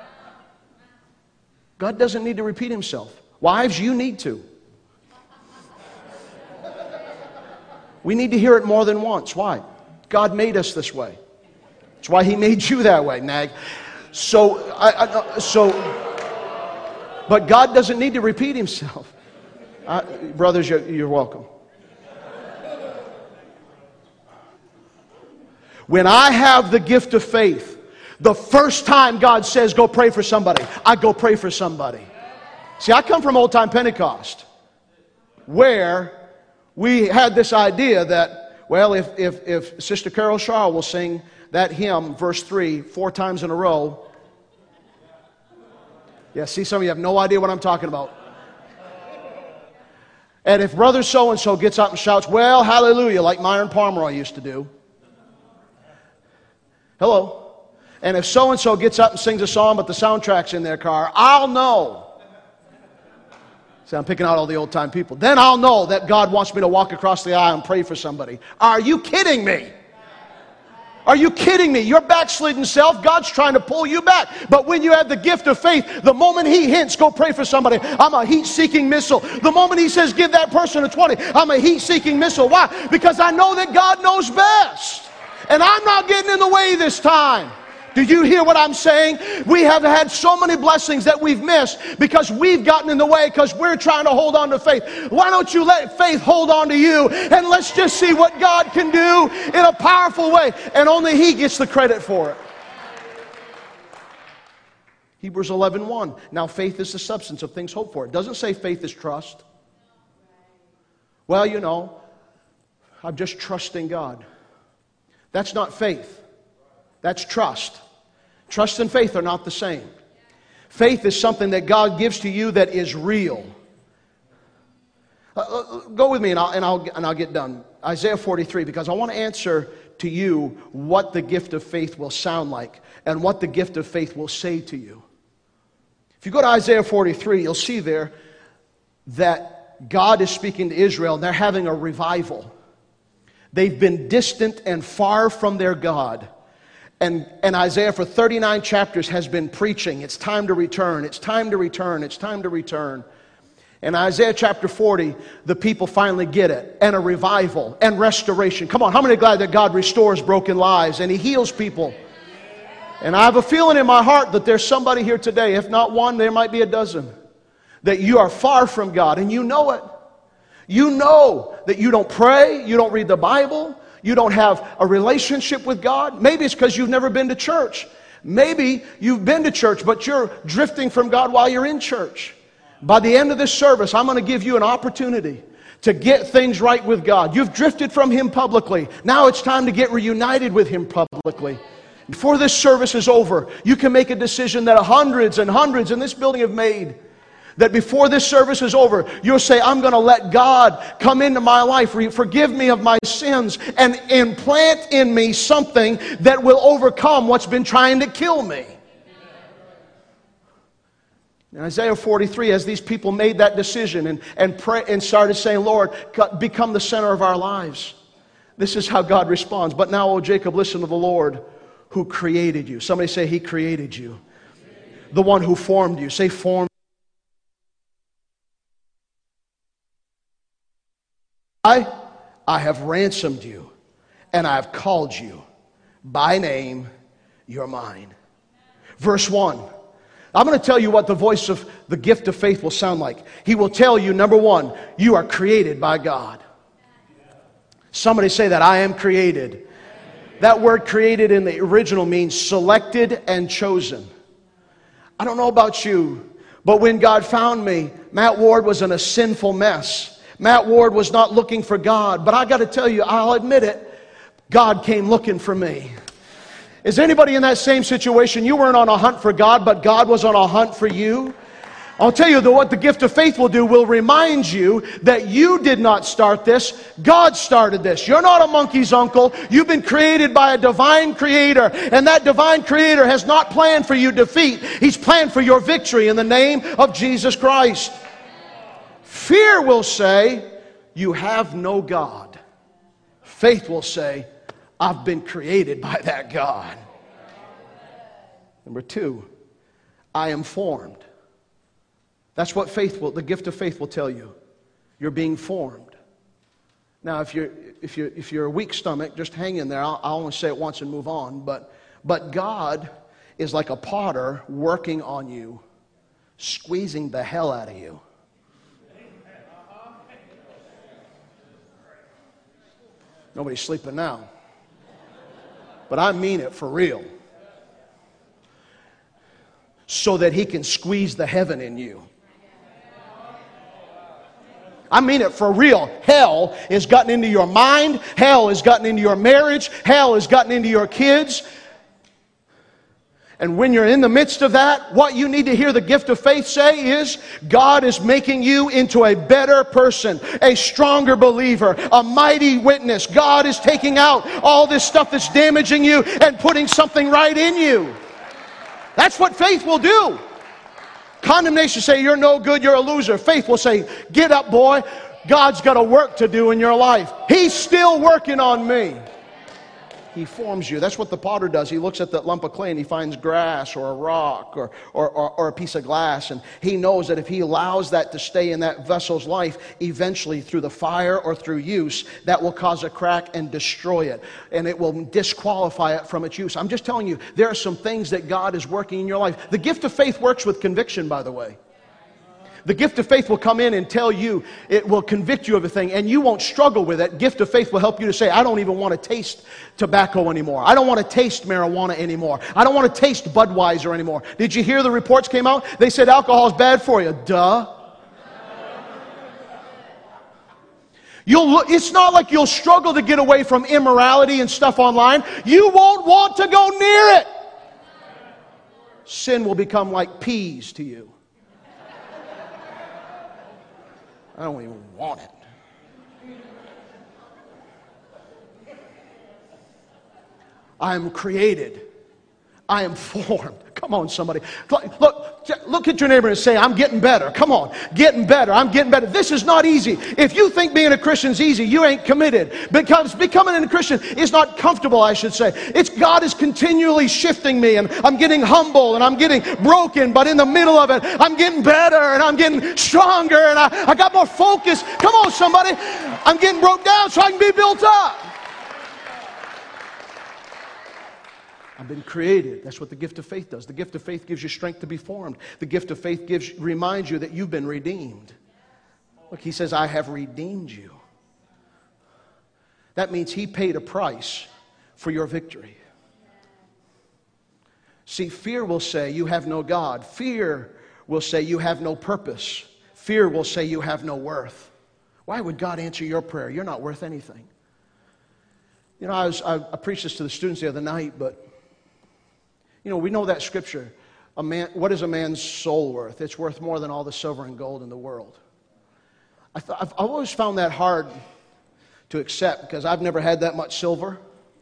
God doesn't need to repeat himself. Wives, you need to. We need to hear it more than once. Why? God made us this way. That's why he made you that way, nag. So, I, I, so, but God doesn't need to repeat himself. Uh, brothers, you're, you're welcome. When I have the gift of faith, the first time God says, go pray for somebody, I go pray for somebody. See, I come from old-time Pentecost, where we had this idea that, well, if, if, if Sister Carol Shaw will sing that hymn, verse three, four times in a row. Yeah, see, some of you have no idea what I'm talking about. And if brother so-and-so gets up and shouts, well, hallelujah, like Myron Pomeroy used to do. Hello. And if so-and-so gets up and sings a song but the soundtrack's in their car, I'll know. See, I'm picking out all the old-time people. Then I'll know that God wants me to walk across the aisle and pray for somebody. Are you kidding me? Are you kidding me? Your backslidden self, God's trying to pull you back. But when you have the gift of faith, the moment He hints, go pray for somebody, I'm a heat-seeking missile. The moment He says, give that person a twenty, I'm a heat-seeking missile. Why? Because I know that God knows best. And I'm not getting in the way this time. Do you hear what I'm saying? We have had so many blessings that we've missed because we've gotten in the way because we're trying to hold on to faith. Why don't you let faith hold on to you and let's just see what God can do in a powerful way. And only He gets the credit for it. Hebrews eleven one. Now faith is the substance of things hoped for. It doesn't say faith is trust. Well, you know, I'm just trusting God. That's not faith. That's trust. Trust and faith are not the same. Faith is something that God gives to you that is real. Uh, go with me and I'll, and, I'll, and I'll get done. Isaiah forty-three, because I want to answer to you what the gift of faith will sound like and what the gift of faith will say to you. If you go to Isaiah forty-three, you'll see there that God is speaking to Israel and they're having a revival. They've been distant and far from their God. And, and Isaiah for thirty-nine chapters has been preaching. It's time to return. It's time to return. It's time to return. In Isaiah chapter forty, the people finally get it. And a revival and restoration. Come on, how many are glad that God restores broken lives and He heals people? And I have a feeling in my heart that there's somebody here today, if not one, there might be a dozen, that you are far from God and you know it. You know that you don't pray, you don't read the Bible, you don't have a relationship with God. Maybe it's because you've never been to church. Maybe you've been to church, but you're drifting from God while you're in church. By the end of this service, I'm going to give you an opportunity to get things right with God. You've drifted from Him publicly. Now it's time to get reunited with Him publicly. Before this service is over, you can make a decision that hundreds and hundreds in this building have made. That before this service is over, you'll say, I'm going to let God come into my life, forgive me of my sins, and implant in me something that will overcome what's been trying to kill me. In Isaiah forty-three, as these people made that decision and, and, pray, and started saying, Lord, become the center of our lives, this is how God responds. But now, O Jacob, listen to the Lord who created you. Somebody say, He created you. The one who formed you. Say, formed. I, I have ransomed you, and I have called you by name, you're mine. Verse one. I'm going to tell you what the voice of the gift of faith will sound like. He will tell you, number one, you are created by God. Somebody say that, I am created. That word created in the original means selected and chosen. I don't know about you, but when God found me, Matt Ward was in a sinful mess. Matt Ward was not looking for God, but I got to tell you, I'll admit it, God came looking for me. Is anybody in that same situation? You weren't on a hunt for God, but God was on a hunt for you. I'll tell you that what the gift of faith will do will remind you that you did not start this. God started this. You're not a monkey's uncle. You've been created by a divine creator, and that divine creator has not planned for you defeat. He's planned for your victory in the name of Jesus Christ. Fear will say, you have no God. Faith will say, I've been created by that God. Number two, I am formed. That's what faith will, the gift of faith will tell you. You're being formed. Now, if you're, if you're, if you're a weak stomach, just hang in there. I'll, I'll only say it once and move on. But, but God is like a potter working on you, squeezing the hell out of you. Nobody's sleeping now. But I mean it for real. So that He can squeeze the heaven in you. I mean it for real. Hell has gotten into your mind. Hell has gotten into your marriage. Hell has gotten into your kids. And when you're in the midst of that, what you need to hear the gift of faith say is, God is making you into a better person, a stronger believer, a mighty witness. God is taking out all this stuff that's damaging you and putting something right in you. That's what faith will do. Condemnation say, you're no good, you're a loser. Faith will say, get up, boy. God's got a work to do in your life. He's still working on me. He forms you. That's what the potter does. He looks at that lump of clay and he finds grass or a rock or, or, or, or a piece of glass. And he knows that if he allows that to stay in that vessel's life, eventually through the fire or through use, that will cause a crack and destroy it. And it will disqualify it from its use. I'm just telling you, there are some things that God is working in your life. The gift of faith works with conviction, by the way. The gift of faith will come in and tell you, it will convict you of a thing, and you won't struggle with it. Gift of faith will help you to say, I don't even want to taste tobacco anymore. I don't want to taste marijuana anymore. I don't want to taste Budweiser anymore. Did you hear the reports came out? They said alcohol is bad for you. Duh. You'll look, it's not like you'll struggle to get away from immorality and stuff online. You won't want to go near it. Sin will become like peas to you. I don't even want it. I am created. I am formed. Come on, somebody. Look, look at your neighbor and say, I'm getting better. Come on, getting better. I'm getting better. This is not easy. If you think being a Christian is easy, you ain't committed. Because becoming a Christian is not comfortable, I should say. It's God is continually shifting me, and I'm getting humble, and I'm getting broken, but in the middle of it, I'm getting better, and I'm getting stronger, and I, I got more focus. Come on, somebody. I'm getting broke down so I can be built up. I've been created. That's what the gift of faith does. The gift of faith gives you strength to be formed. The gift of faith gives reminds you that you've been redeemed. Look, he says, I have redeemed you. That means he paid a price for your victory. See, fear will say you have no God. Fear will say you have no purpose. Fear will say you have no worth. Why would God answer your prayer? You're not worth anything. You know, I, was, I, I preached this to the students the other night, but you know, we know that scripture. A man, what is a man's soul worth? It's worth more than all the silver and gold in the world. I th- I've always found that hard to accept because I've never had that much silver.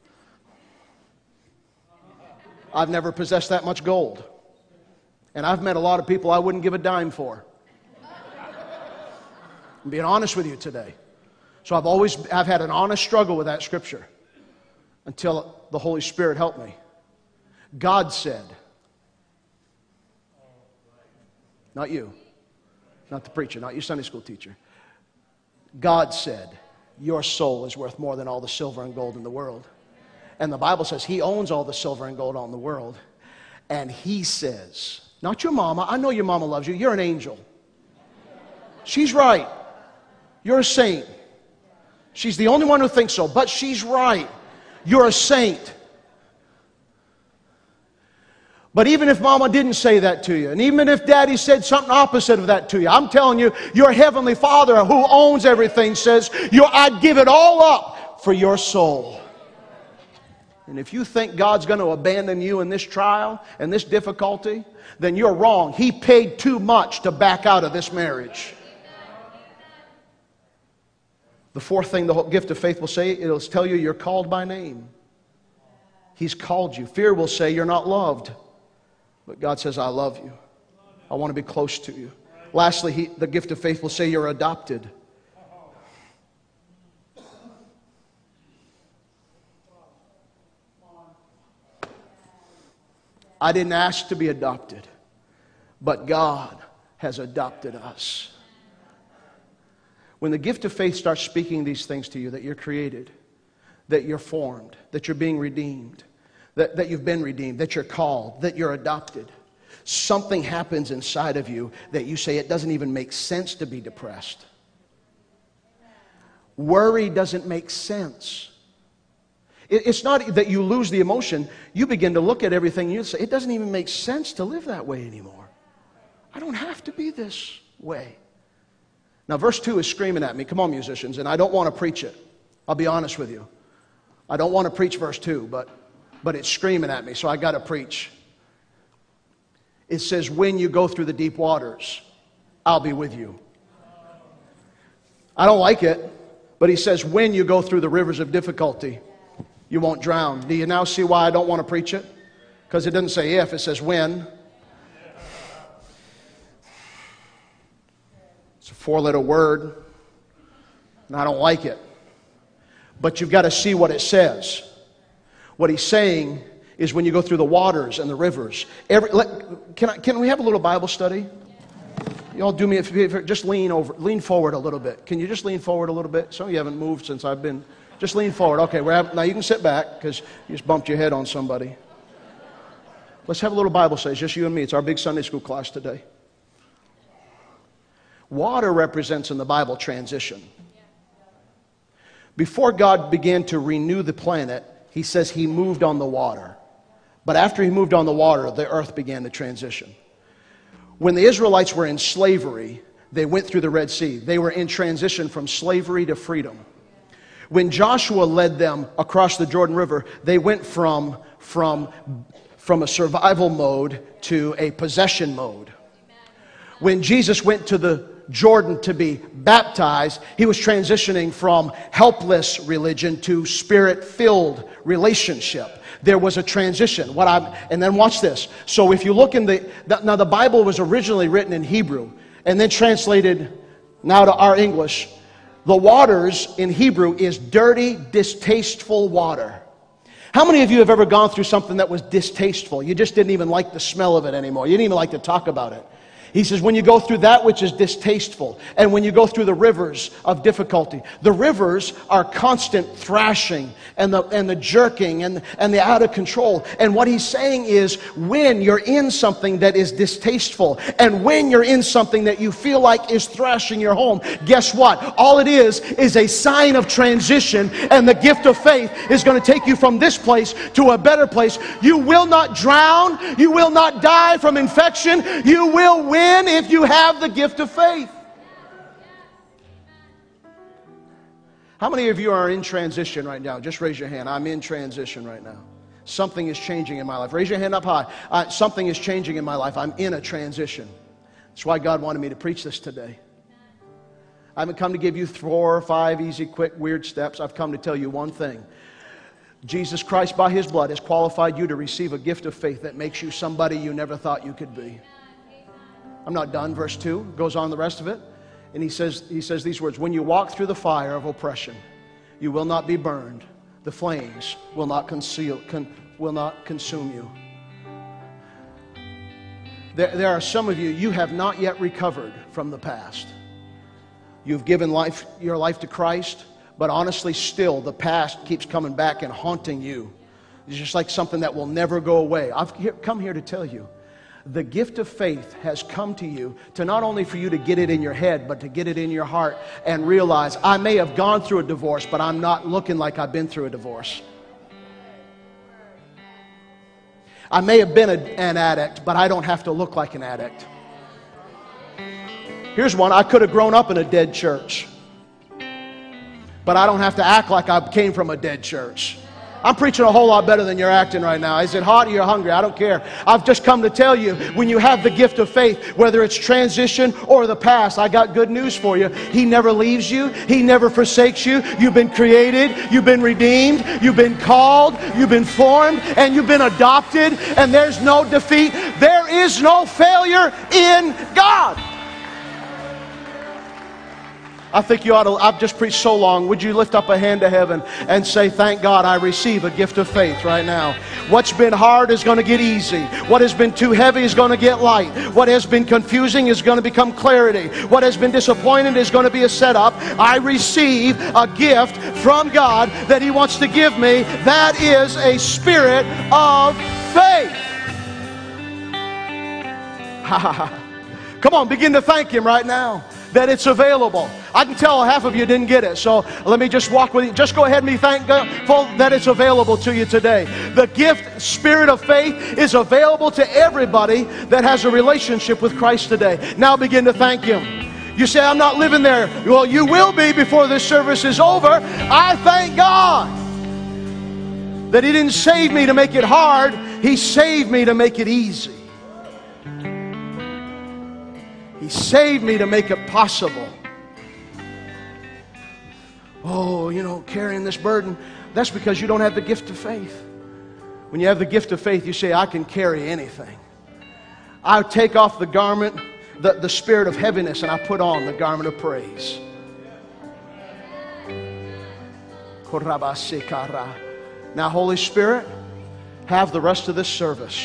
I've never possessed that much gold. And I've met a lot of people I wouldn't give a dime for. I'm being honest with you today. So I've always I've had an honest struggle with that scripture until the Holy Spirit helped me. God said, not you, not the preacher, not your Sunday school teacher. God said, your soul is worth more than all the silver and gold in the world. And the Bible says he owns all the silver and gold in the world. And he says, not your mama, I know your mama loves you, you're an angel. She's right. You're a saint. She's the only one who thinks so, but she's right. You're a saint. But even if mama didn't say that to you, and even if daddy said something opposite of that to you, I'm telling you, your heavenly Father who owns everything says, I'd give it all up for your soul. And if you think God's going to abandon you in this trial and this difficulty, then you're wrong. He paid too much to back out of this marriage. The fourth thing the gift of faith will say, it'll tell you you're called by name. He's called you. Fear will say you're not loved. But God says, I love you. I want to be close to you. Lastly, he, the gift of faith will say you're adopted. I didn't ask to be adopted, but God has adopted us. When the gift of faith starts speaking these things to you, that you're created, that you're formed, that you're being redeemed, That, that you've been redeemed, that you're called, that you're adopted. Something happens inside of you that you say it doesn't even make sense to be depressed. Worry doesn't make sense. It, it's not that you lose the emotion. You begin to look at everything and you say, it doesn't even make sense to live that way anymore. I don't have to be this way. Now, verse two is screaming at me. Come on, musicians. And I don't want to preach it. I'll be honest with you. I don't want to preach verse two, but... But it's screaming at me, so I got to preach. It says, when you go through the deep waters, I'll be with you. I don't like it, but he says, when you go through the rivers of difficulty, you won't drown. Do you now see why I don't want to preach it? Because it doesn't say if, it says when. It's a four-letter word, and I don't like it. But you've got to see what it says. What he's saying is when you go through the waters and the rivers. Every, let, can, I, can we have a little Bible study? Y'all do me a favor, just lean over, lean forward a little bit. Can you just lean forward a little bit? Some of you haven't moved since I've been. Just lean forward. Okay, we're having, now you can sit back because you just bumped your head on somebody. Let's have a little Bible study. It's just you and me. It's our big Sunday school class today. Water represents in the Bible transition. Before God began to renew the planet, he says he moved on the water. But after he moved on the water, the earth began to transition. When the Israelites were in slavery, they went through the Red Sea. They were in transition from slavery to freedom. When Joshua led them across the Jordan River, they went from, from, from a survival mode to a possession mode. When Jesus went to the Jordan to be baptized, he was transitioning from helpless religion to spirit-filled relationship. There was a transition. What I'm, and then watch this. So if you look in the, now the Bible was originally written in Hebrew and then translated now to our English. The waters in Hebrew is dirty, distasteful water. How many of you have ever gone through something that was distasteful? You just didn't even like the smell of it anymore. You didn't even like to talk about it. He says, when you go through that which is distasteful, and when you go through the rivers of difficulty, the rivers are constant thrashing and the, and the jerking and, and the out of control. And what he's saying is, when you're in something that is distasteful, and when you're in something that you feel like is thrashing your home, guess what? All it is is a sign of transition, and the gift of faith is going to take you from this place to a better place. You will not drown. You will not die from infection. You will win if you have the gift of faith. How many of you are in transition right now? Just raise your hand. I'm in transition right now. Something is changing in my life. Raise your hand up high. Uh, something is changing in my life. I'm in a transition. That's why God wanted me to preach this today. I haven't come to give you four or five easy, quick, weird steps. I've come to tell you one thing. Jesus Christ, by His blood, has qualified you to receive a gift of faith that makes you somebody you never thought you could be. I'm not done. Verse two goes on the rest of it. And he says, he says these words, when you walk through the fire of oppression, you will not be burned. The flames will not conceal, con, will not consume you. There, there are some of you, you have not yet recovered from the past. You've given life, your life to Christ, but honestly still the past keeps coming back and haunting you. It's just like something that will never go away. I've come here to tell you, the gift of faith has come to you to not only for you to get it in your head, but to get it in your heart and realize, I may have gone through a divorce, but I'm not looking like I've been through a divorce. I may have been a, an addict, but I don't have to look like an addict. Here's one. I could have grown up in a dead church, but I don't have to act like I came from a dead church. I'm preaching a whole lot better than you're acting right now. Is it hot or you're hungry? I don't care. I've just come to tell you, when you have the gift of faith, whether it's transition or the past, I got good news for you. He never leaves you. He never forsakes you. You've been created. You've been redeemed. You've been called. You've been formed. And you've been adopted. And there's no defeat. There is no failure in God. I think you ought to, I've just preached so long. Would you lift up a hand to heaven and say, thank God I receive a gift of faith right now. What's been hard is going to get easy. What has been too heavy is going to get light. What has been confusing is going to become clarity. What has been disappointed is going to be a setup. I receive a gift from God that He wants to give me. That is a spirit of faith. Come on, begin to thank Him right now that it's available. I can tell half of you didn't get it, so let me just walk with you. Just go ahead and be thankful that it's available to you today. The gift, spirit of faith, is available to everybody that has a relationship with Christ today. Now begin to thank Him. You say, I'm not living there. Well, you will be before this service is over. I thank God that He didn't save me to make it hard. He saved me to make it easy. saved me to make it possible. Oh, you know, carrying this burden, that's because you don't have the gift of faith. When you have the gift of faith, you say, I can carry anything. I take off the garment, the, the spirit of heaviness, and I put on the garment of praise. Now, Holy Spirit, have the rest of this service.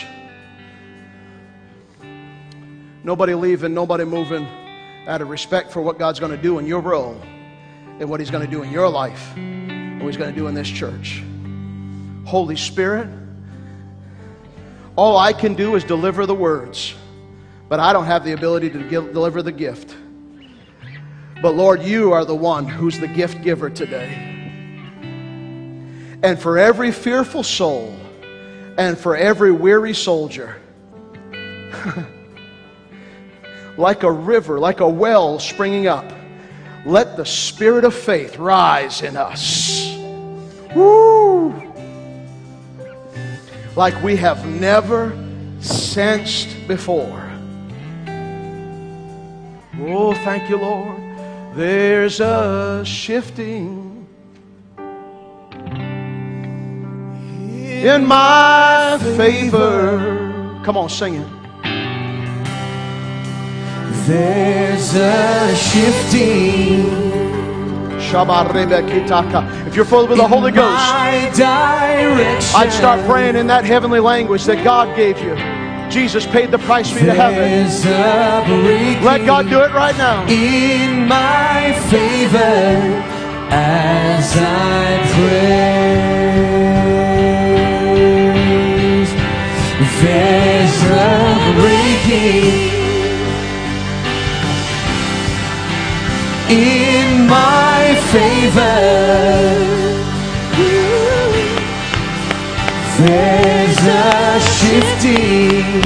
Nobody leaving, nobody moving, out of respect for what God's going to do in your role and what He's going to do in your life and what He's going to do in this church. Holy Spirit, all I can do is deliver the words, but I don't have the ability to give, deliver the gift. But Lord, you are the one who's the gift giver today. And for every fearful soul and for every weary soldier, like a river, like a well springing up, let the spirit of faith rise in us. Woo! Like we have never sensed before. Oh, thank you, Lord. There's a shifting in my favor. Come on, sing it. There's a shifting. If you're full with the Holy Ghost, I'd start praying in that heavenly language that God gave you. Jesus paid the price for you to heaven. Let God do it right now. In my favor as I praise, there's a breaking in my favor. There's a shifting.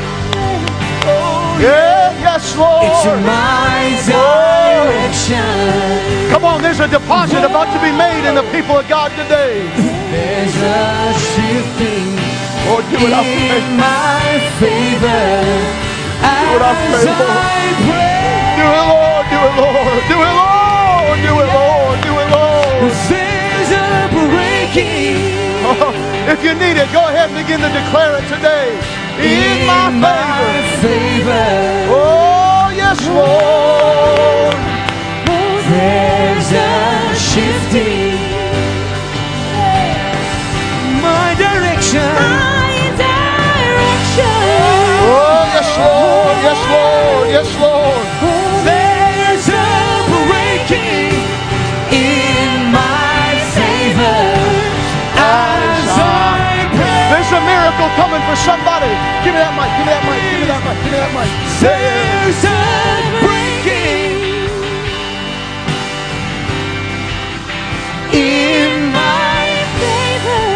Yeah, yes, Lord. It's in my direction. Come on, there's a deposit about to be made in the people of God today. There's a shifting Lord, do it, I pray. in my favor. Do it, I pray, Lord. Do it, Lord. Do it, Lord. Do it, Lord. Do it, Lord. Do it, Lord. There's a breaking. Oh, if you need it, go ahead and begin to declare it today. In, in my, my favor. favor. Oh, yes, Lord. There's a shifting. My direction. My direction. Oh, yes, Lord. Yes, Lord. Yes, Lord. There's a breaking in my favor. There's a miracle coming for somebody. Give me that mic, give me that mic, give me that mic, give me that mic. There's a breaking in my favor.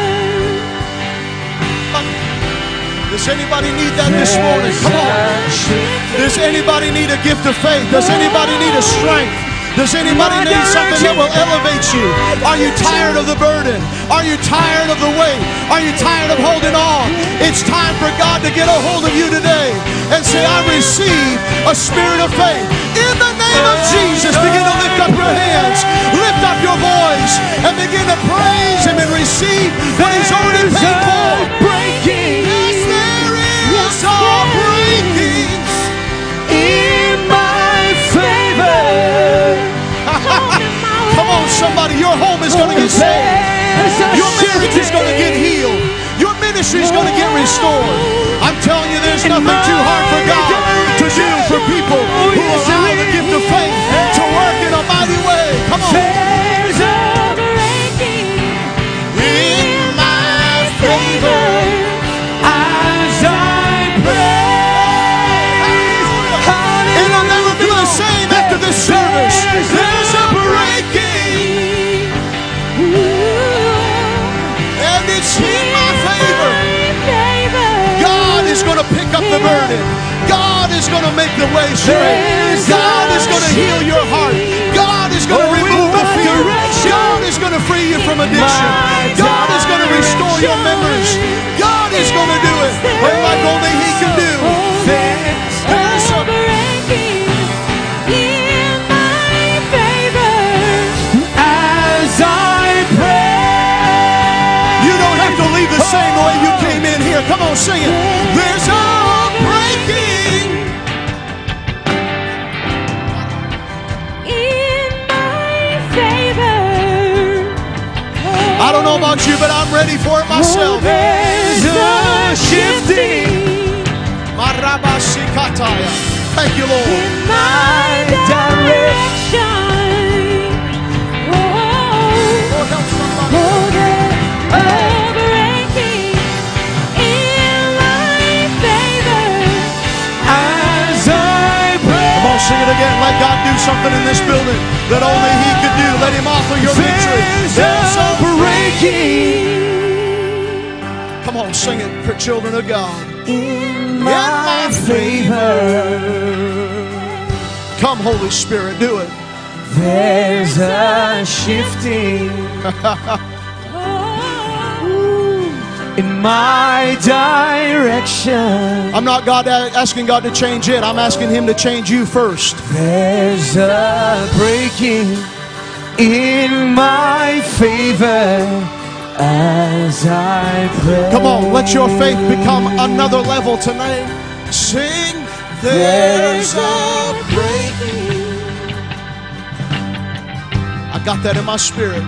Does anybody need that this morning? Come on. Does anybody need a gift of faith? Does anybody need a strength? Does anybody need something that will elevate you? Are you tired of the burden? Are you tired of the weight? Are you tired of holding on? It's time for God to get a hold of you today and say, I receive a spirit of faith. In the name of Jesus, begin to lift up your hands, lift up your voice, and begin to praise Him and receive what He's already paid for. Breaking. Yes, there is a breaking in my favor. Come on, somebody, your home is going to get saved. Your marriage is going to get healed. Your ministry is going to get restored. I'm telling you, there's nothing too hard for God to do for people who allow the gift of faith to work in a mighty way. Come on. There's a breaking In my favor. As I praise, It'll never be the same after this service. There's a breaking, and it's in my favor. God is going to pick up the burden. God is going to make the way straight. God is going to heal your heart. God is going to remove the fear. God is going to free you from addiction. God is going to restore your memories. God is going to do it like only He can do. There's a on, sing it. There's a breaking in my favor. I don't know about you, but I'm ready for it myself. Oh, there's a shifting Marabasikataya. Thank you, Lord. in my direction. Oh, Lord, help somebody. oh, there's a breaking in my favor as I pray. Come on, sing it again. Let God do something in this building that only He could do. Let Him offer your victory. There's a breaking. Come on, sing it for children of God. In my favor, Come, Holy Spirit, do it. there's a shifting in my direction. I'm not God asking God to change it. I'm asking Him to change you first. There's a breaking in my favor as I pray. Come on, let your faith become another level tonight. Sing, there's a breaking. I got that in my spirit.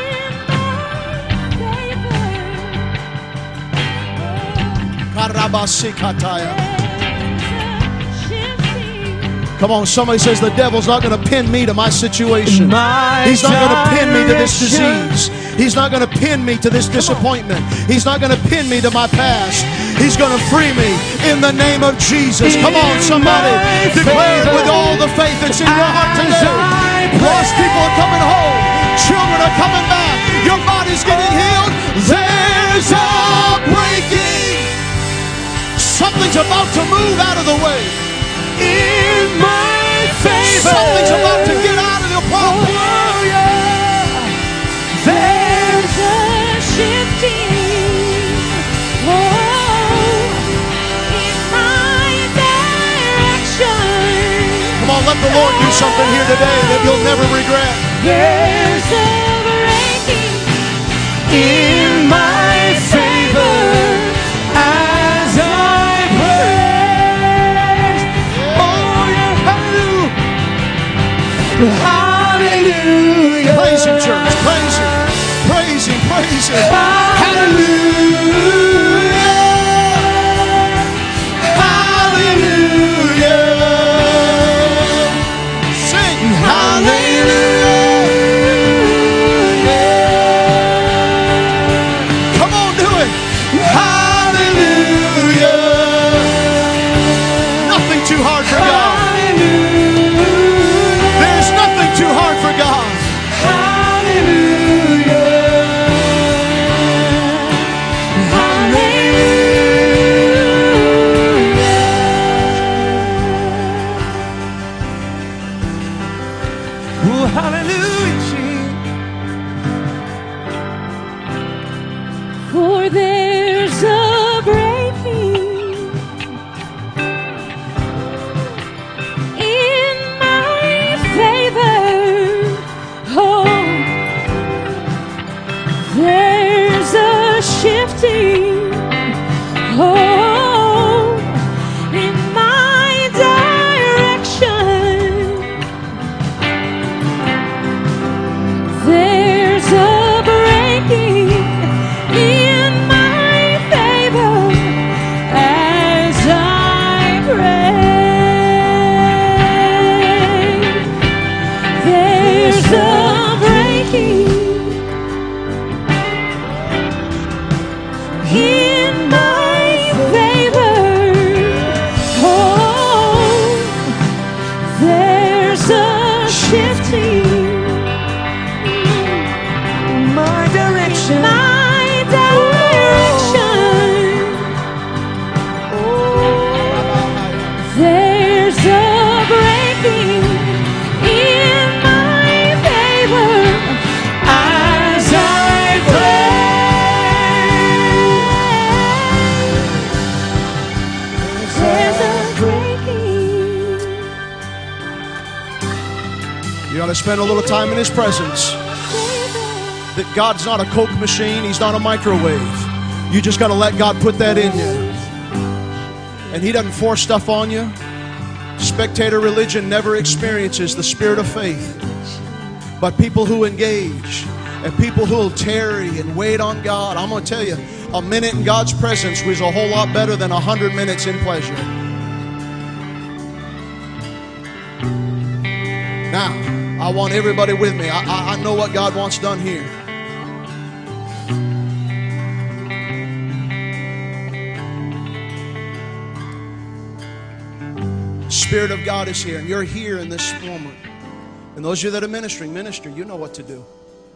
Karabasikataya. Come on, somebody says the devil's not going to pin me to my situation. He's not going to pin me to this disease. He's not going to pin me to this disappointment. He's not going to pin me to my past. He's going to free me in the name of Jesus. Come on, somebody. Declare it with all the faith that's in your heart today. Lost people are coming home. Children are coming back. Your body's getting healed. There's a breaking. Something's about to move out of the way. In my favor, something's about to get out of the problem. Oh, yeah. There's a shifting, oh, in my direction. Come on, let the Lord do something here today that you'll never regret. There's a breaking In my favor as I praise. Oh, yeah, hallelujah. Hallelujah. Praise Him, church. Praise Him. Praise Him. Praise Him. Hallelujah. Hallelujah. Sing. Hallelujah. Come on, do it. Hallelujah. Nothing too hard for God. Hallelujah. There's nothing too hard for God. Hallelujah. Hallelujah. Oh, hallelujah, Jesus. For there's a breaking in my favor. Oh, there's a shifting. Oh, in my direction. There's a breaking in my favor as I pray. There's a breaking in my favor. Oh, there's a shifting. My direction. My direction. There's a breaking in my favor As I There's a breaking. You got to spend a little time in His presence. That God's not a Coke machine. He's not a microwave. You just got to let God put that in you. And He doesn't force stuff on you. Spectator religion never experiences the spirit of faith. But people who engage and people who will tarry and wait on God, I'm going to tell you, a minute in God's presence was a whole lot better than a hundred minutes in pleasure. Now, I want everybody with me. I, I, I know what God wants done here. Spirit of God is here, and you're here in this moment. And those of you that are ministering, minister, you know what to do.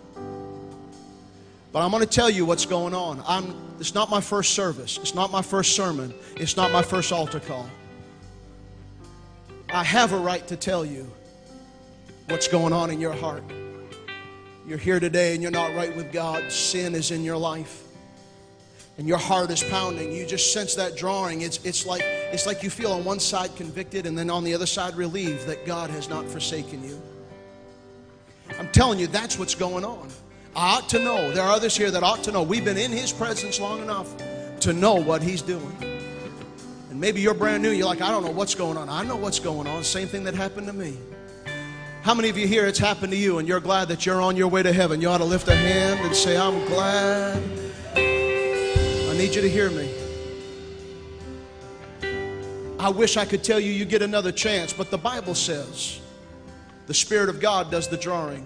But I'm going to tell you what's going on. I'm, it's not my first service. It's not my first sermon. It's not my first altar call. I have a right to tell you what's going on in your heart. You're here today and you're not right with God. Sin is in your life. And your heart is pounding. You just sense that drawing. It's, it's, like, it's like you feel on one side convicted and then on the other side relieved that God has not forsaken you. I'm telling you, that's what's going on. I ought to know. There are others here that ought to know. We've been in His presence long enough to know what He's doing. And maybe you're brand new. You're like, I don't know what's going on. I know what's going on. Same thing that happened to me. How many of you here it's happened to you and you're glad that you're on your way to heaven? You ought to lift a hand and say, I'm glad. I need you to hear me. I wish I could tell you you get another chance, but the Bible says the Spirit of God does the drawing.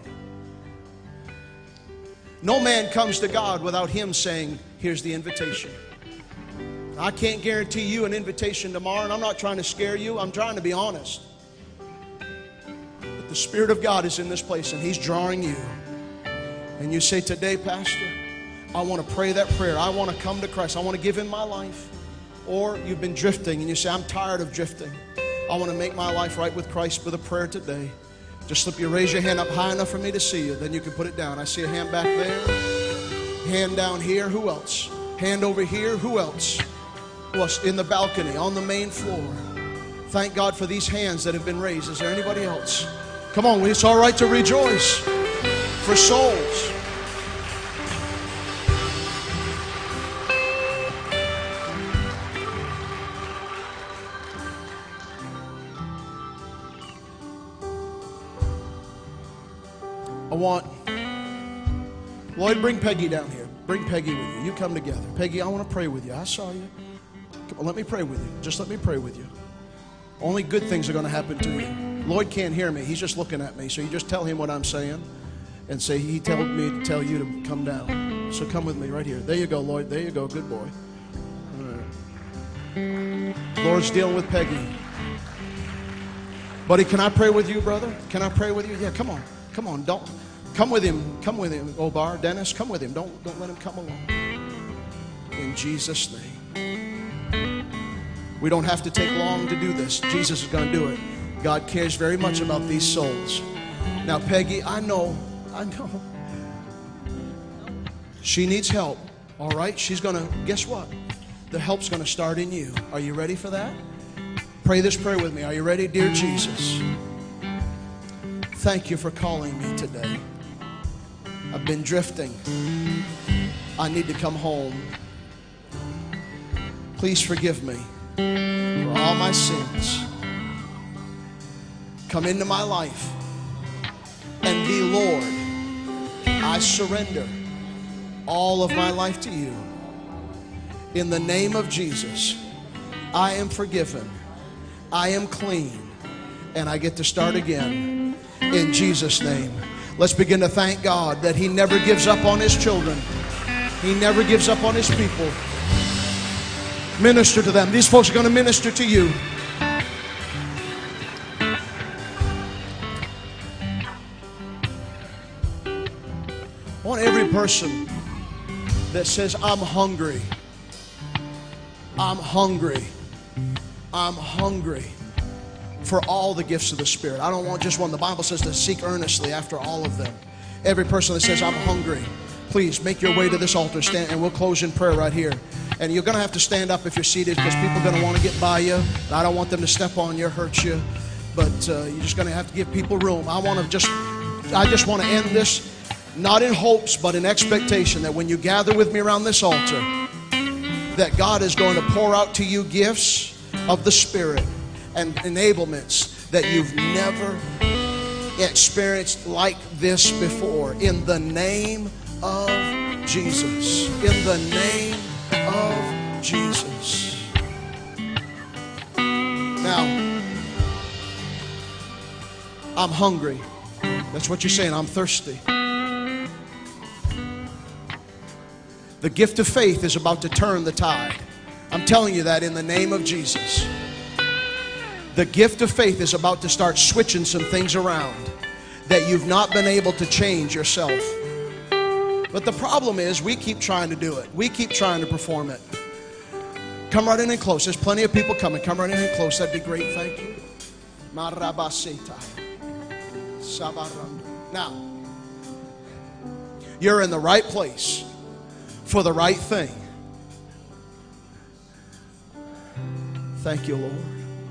No man comes to God without Him saying, here's the invitation. I can't guarantee you an invitation tomorrow, and I'm not trying to scare you. I'm trying to be honest. But the Spirit of God is in this place, and He's drawing you. And you say, today, Pastor, I want to pray that prayer. I want to come to Christ. I want to give Him my life. Or you've been drifting, and you say, I'm tired of drifting. I want to make my life right with Christ with a prayer today. Just slip you, raise your hand up high enough for me to see you. Then you can put it down. I see a hand back there. Hand down here. Who else? Hand over here. Who else? Who else? In the balcony, on the main floor. Thank God for these hands that have been raised. Is there anybody else? Come on, it's all right to rejoice for souls. I want, Lloyd, bring Peggy down here. Bring Peggy with you. You come together. Peggy, I want to pray with you. I saw you. Come on, let me pray with you. Just let me pray with you. Only good things are going to happen to you. Lloyd can't hear me. He's just looking at me. So you just tell him what I'm saying and say, He told me to tell you to come down. So come with me right here. There you go, Lloyd. There you go. Good boy. All right. Lord's dealing with Peggy. Buddy, can I pray with you, brother? Can I pray with you? Yeah, come on. Come on, don't come with him. Come with him, Obar, Dennis. Come with him. Don't don't let him come alone. In Jesus' name. We don't have to take long to do this. Jesus is going to do it. God cares very much about these souls. Now, Peggy, I know, I know. She needs help. All right, she's going to. Guess what? The help's going to start in you. Are you ready for that? Pray this prayer with me. Are you ready, dear Jesus? Thank you for calling me today. I've been drifting. I need to come home. Please forgive me for all my sins. Come into my life and be Lord. I surrender all of my life to you. In the name of Jesus, I am forgiven. I am clean. And I get to start again. In Jesus' name. Let's begin to thank God that He never gives up on His children. He never gives up on His people. Minister to them. These folks are going to minister to you. I want every person that says, I'm hungry. I'm hungry. I'm hungry. For all the gifts of the Spirit. I don't want just one. The Bible says to seek earnestly after all of them. Every person that says, I'm hungry, please make your way to this altar. Stand, and we'll close in prayer right here. And you're going to have to stand up if you're seated because people are going to want to get by you. I don't want them to step on you, hurt you. But uh, you're just going to have to give people room. I want to just, I just want to end this, not in hopes, but in expectation that when you gather with me around this altar, that God is going to pour out to you gifts of the Spirit and enablements that you've never experienced like this before. In the name of Jesus. In the name of Jesus. Now, I'm hungry. That's what you're saying. I'm thirsty. The gift of faith is about to turn the tide. I'm telling you that in the name of Jesus. The gift of faith is about to start switching some things around that you've not been able to change yourself. But the problem is we keep trying to do it. We keep trying to perform it. Come right in and close. There's plenty of people coming. Come right in and close. That'd be great. Thank you. Now, you're in the right place for the right thing. Thank you, Lord.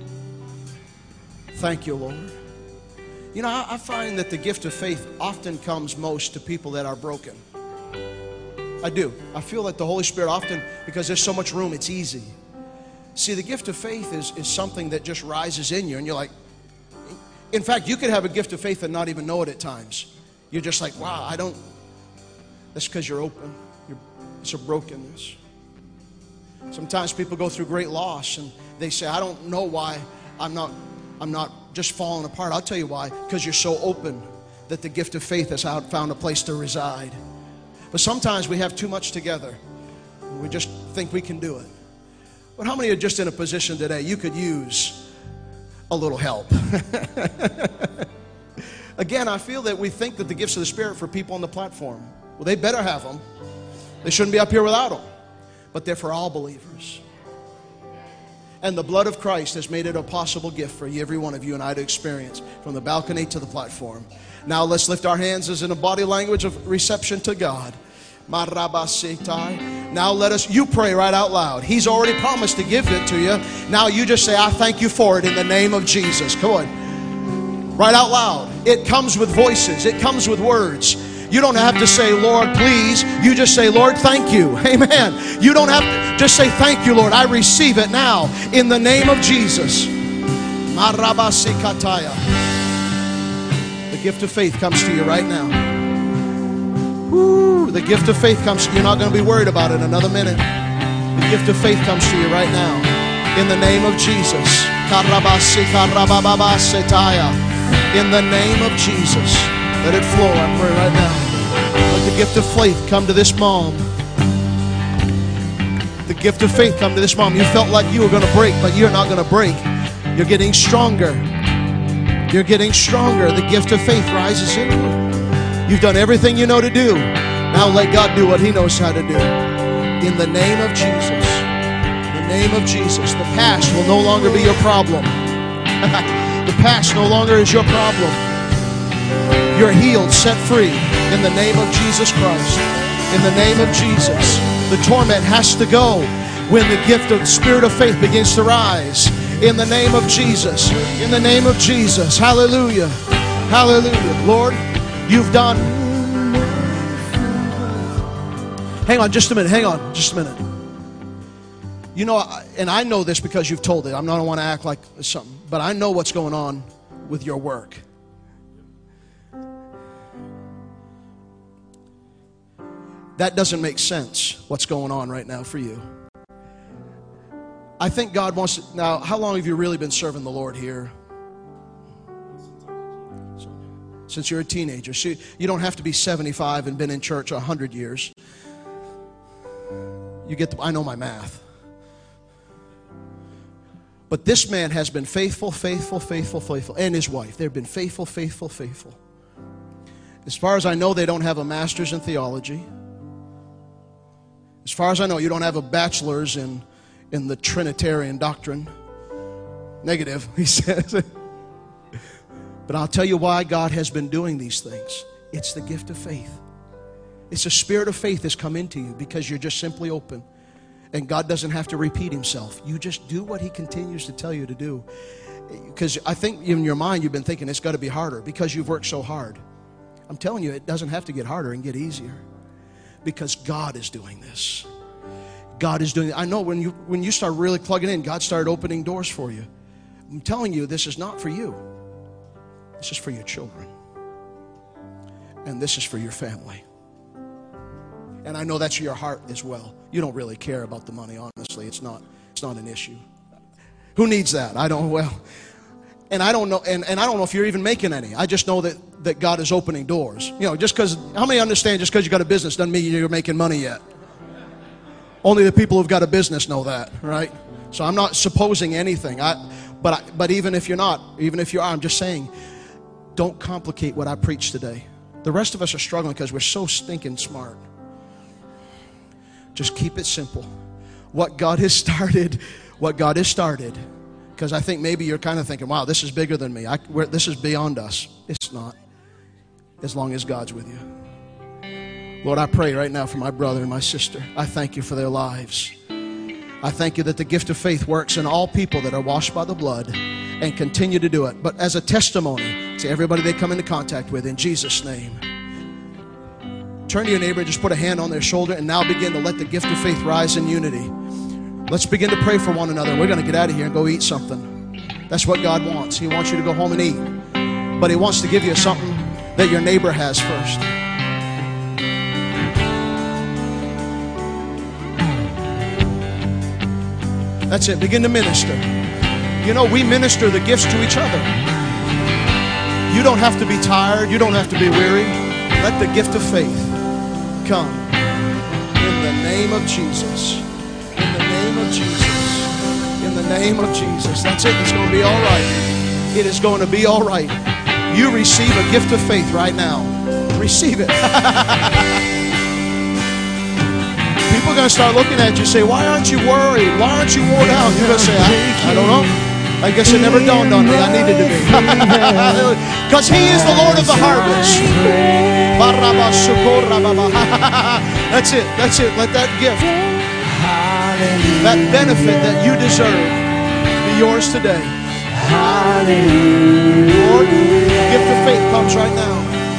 Thank you, Lord. You know, I, I find that the gift of faith often comes most to people that are broken. I do. I feel that the Holy Spirit often, because there's so much room, it's easy. See, the gift of faith is, is something that just rises in you, and you're like, in fact, you could have a gift of faith and not even know it at times. You're just like, wow, I don't, that's because you're open. You're, it's a brokenness. Sometimes people go through great loss, and they say, I don't know why I'm not I'm not just falling apart. I'll tell you why. Because you're so open that the gift of faith has found a place to reside. But sometimes we have too much together. We just think we can do it. But how many are just in a position today you could use a little help? Again, I feel that we think that the gifts of the Spirit for people on the platform, well, they better have them. They shouldn't be up here without them. But they're for all believers. And the blood of Christ has made it a possible gift for every one of you and I to experience from the balcony to the platform. Now let's lift our hands as in a body language of reception to God. Now let us, you pray right out loud. He's already promised to give it to you. Now you just say, I thank you for it in the name of Jesus. Come on. Right out loud. It comes with voices. It comes with words. You don't have to say, Lord, please. You just say, Lord, thank you. Amen. You don't have to just say, thank you, Lord. I receive it now in the name of Jesus. The gift of faith comes to you right now. Woo, the gift of faith comes. You're not going to be worried about it in another minute. The gift of faith comes to you right now in the name of Jesus. In the name of Jesus. Let it flow, I pray right now. Let the gift of faith come to this mom. The gift of faith come to this mom. You felt like you were going to break, but you're not going to break. You're getting stronger. You're getting stronger. The gift of faith rises in you. You've done everything you know to do. Now let God do what He knows how to do. In the name of Jesus. In the name of Jesus. The past will no longer be your problem. The past no longer is your problem. You're healed, set free in the name of Jesus Christ. In the name of Jesus. The torment has to go when the gift of the Spirit of faith begins to rise. In the name of Jesus. In the name of Jesus. Hallelujah. Hallelujah. Lord, you've done. Hang on just a minute. Hang on just a minute. You know, and I know this because you've told it. I'm not, I don't want to act like something. But I know what's going on with your work. That doesn't make sense, what's going on right now for you. I think God wants to... Now, how long have you really been serving the Lord here? Since you're a teenager. So you don't have to be seventy-five and been in church one hundred years. You get the... I know my math. But this man has been faithful, faithful, faithful, faithful. And his wife. They've been faithful, faithful, faithful. As far as I know, they don't have a master's in theology. As far as I know, you don't have a bachelor's in, in the Trinitarian doctrine. Negative, he says. But I'll tell you why God has been doing these things. It's the gift of faith. It's the spirit of faith that's come into you because you're just simply open. And God doesn't have to repeat Himself. You just do what He continues to tell you to do. Because I think in your mind you've been thinking it's got to be harder because you've worked so hard. I'm telling you, it doesn't have to get harder and get easier. Because God is doing this. God is doing. I know when you when you start really plugging in, God started opening doors for you. I'm telling you, this is not for you. This is for your children. And this is for your family. And I know that's your heart as well. You don't really care about the money, honestly. It's not, it's not an issue. Who needs that? I don't, well, and I don't know, and, and I don't know if you're even making any. I just know that, that God is opening doors. You know, just because, how many understand just because you got a business doesn't mean you're making money yet? Only the people who've got a business know that, right? So I'm not supposing anything. I, but I, but even if you're not, even if you are, I'm just saying, don't complicate what I preached today. The rest of us are struggling because we're so stinking smart. Just keep it simple. What God has started, what God has started. Because I think maybe you're kind of thinking, wow, this is bigger than me. I, we're, this is beyond us. It's not. As long as God's with you. Lord, I pray right now for my brother and my sister. I thank you for their lives. I thank you that the gift of faith works in all people that are washed by the blood and continue to do it. But as a testimony to everybody they come into contact with, in Jesus' name. Turn to your neighbor and just put a hand on their shoulder and now begin to let the gift of faith rise in unity. Let's begin to pray for one another. We're going to get out of here and go eat something. That's what God wants. He wants you to go home and eat. But He wants to give you something that your neighbor has first. That's it. Begin to minister. You know, we minister the gifts to each other. You don't have to be tired. You don't have to be weary. Let the gift of faith come. In the name of Jesus. In the name of Jesus. In the name of Jesus. That's it. It's going to be all right. It is going to be all right. You receive a gift of faith right now. Receive it. People are going to start looking at you and say, why aren't you worried? Why aren't you worn out? You're going to say, I, I don't know. I guess it never dawned on me. I needed to be. Because He is the Lord of the harvest. That's it. That's it. Let that gift, that benefit that you deserve, be yours today. Lord, the gift of faith comes right now.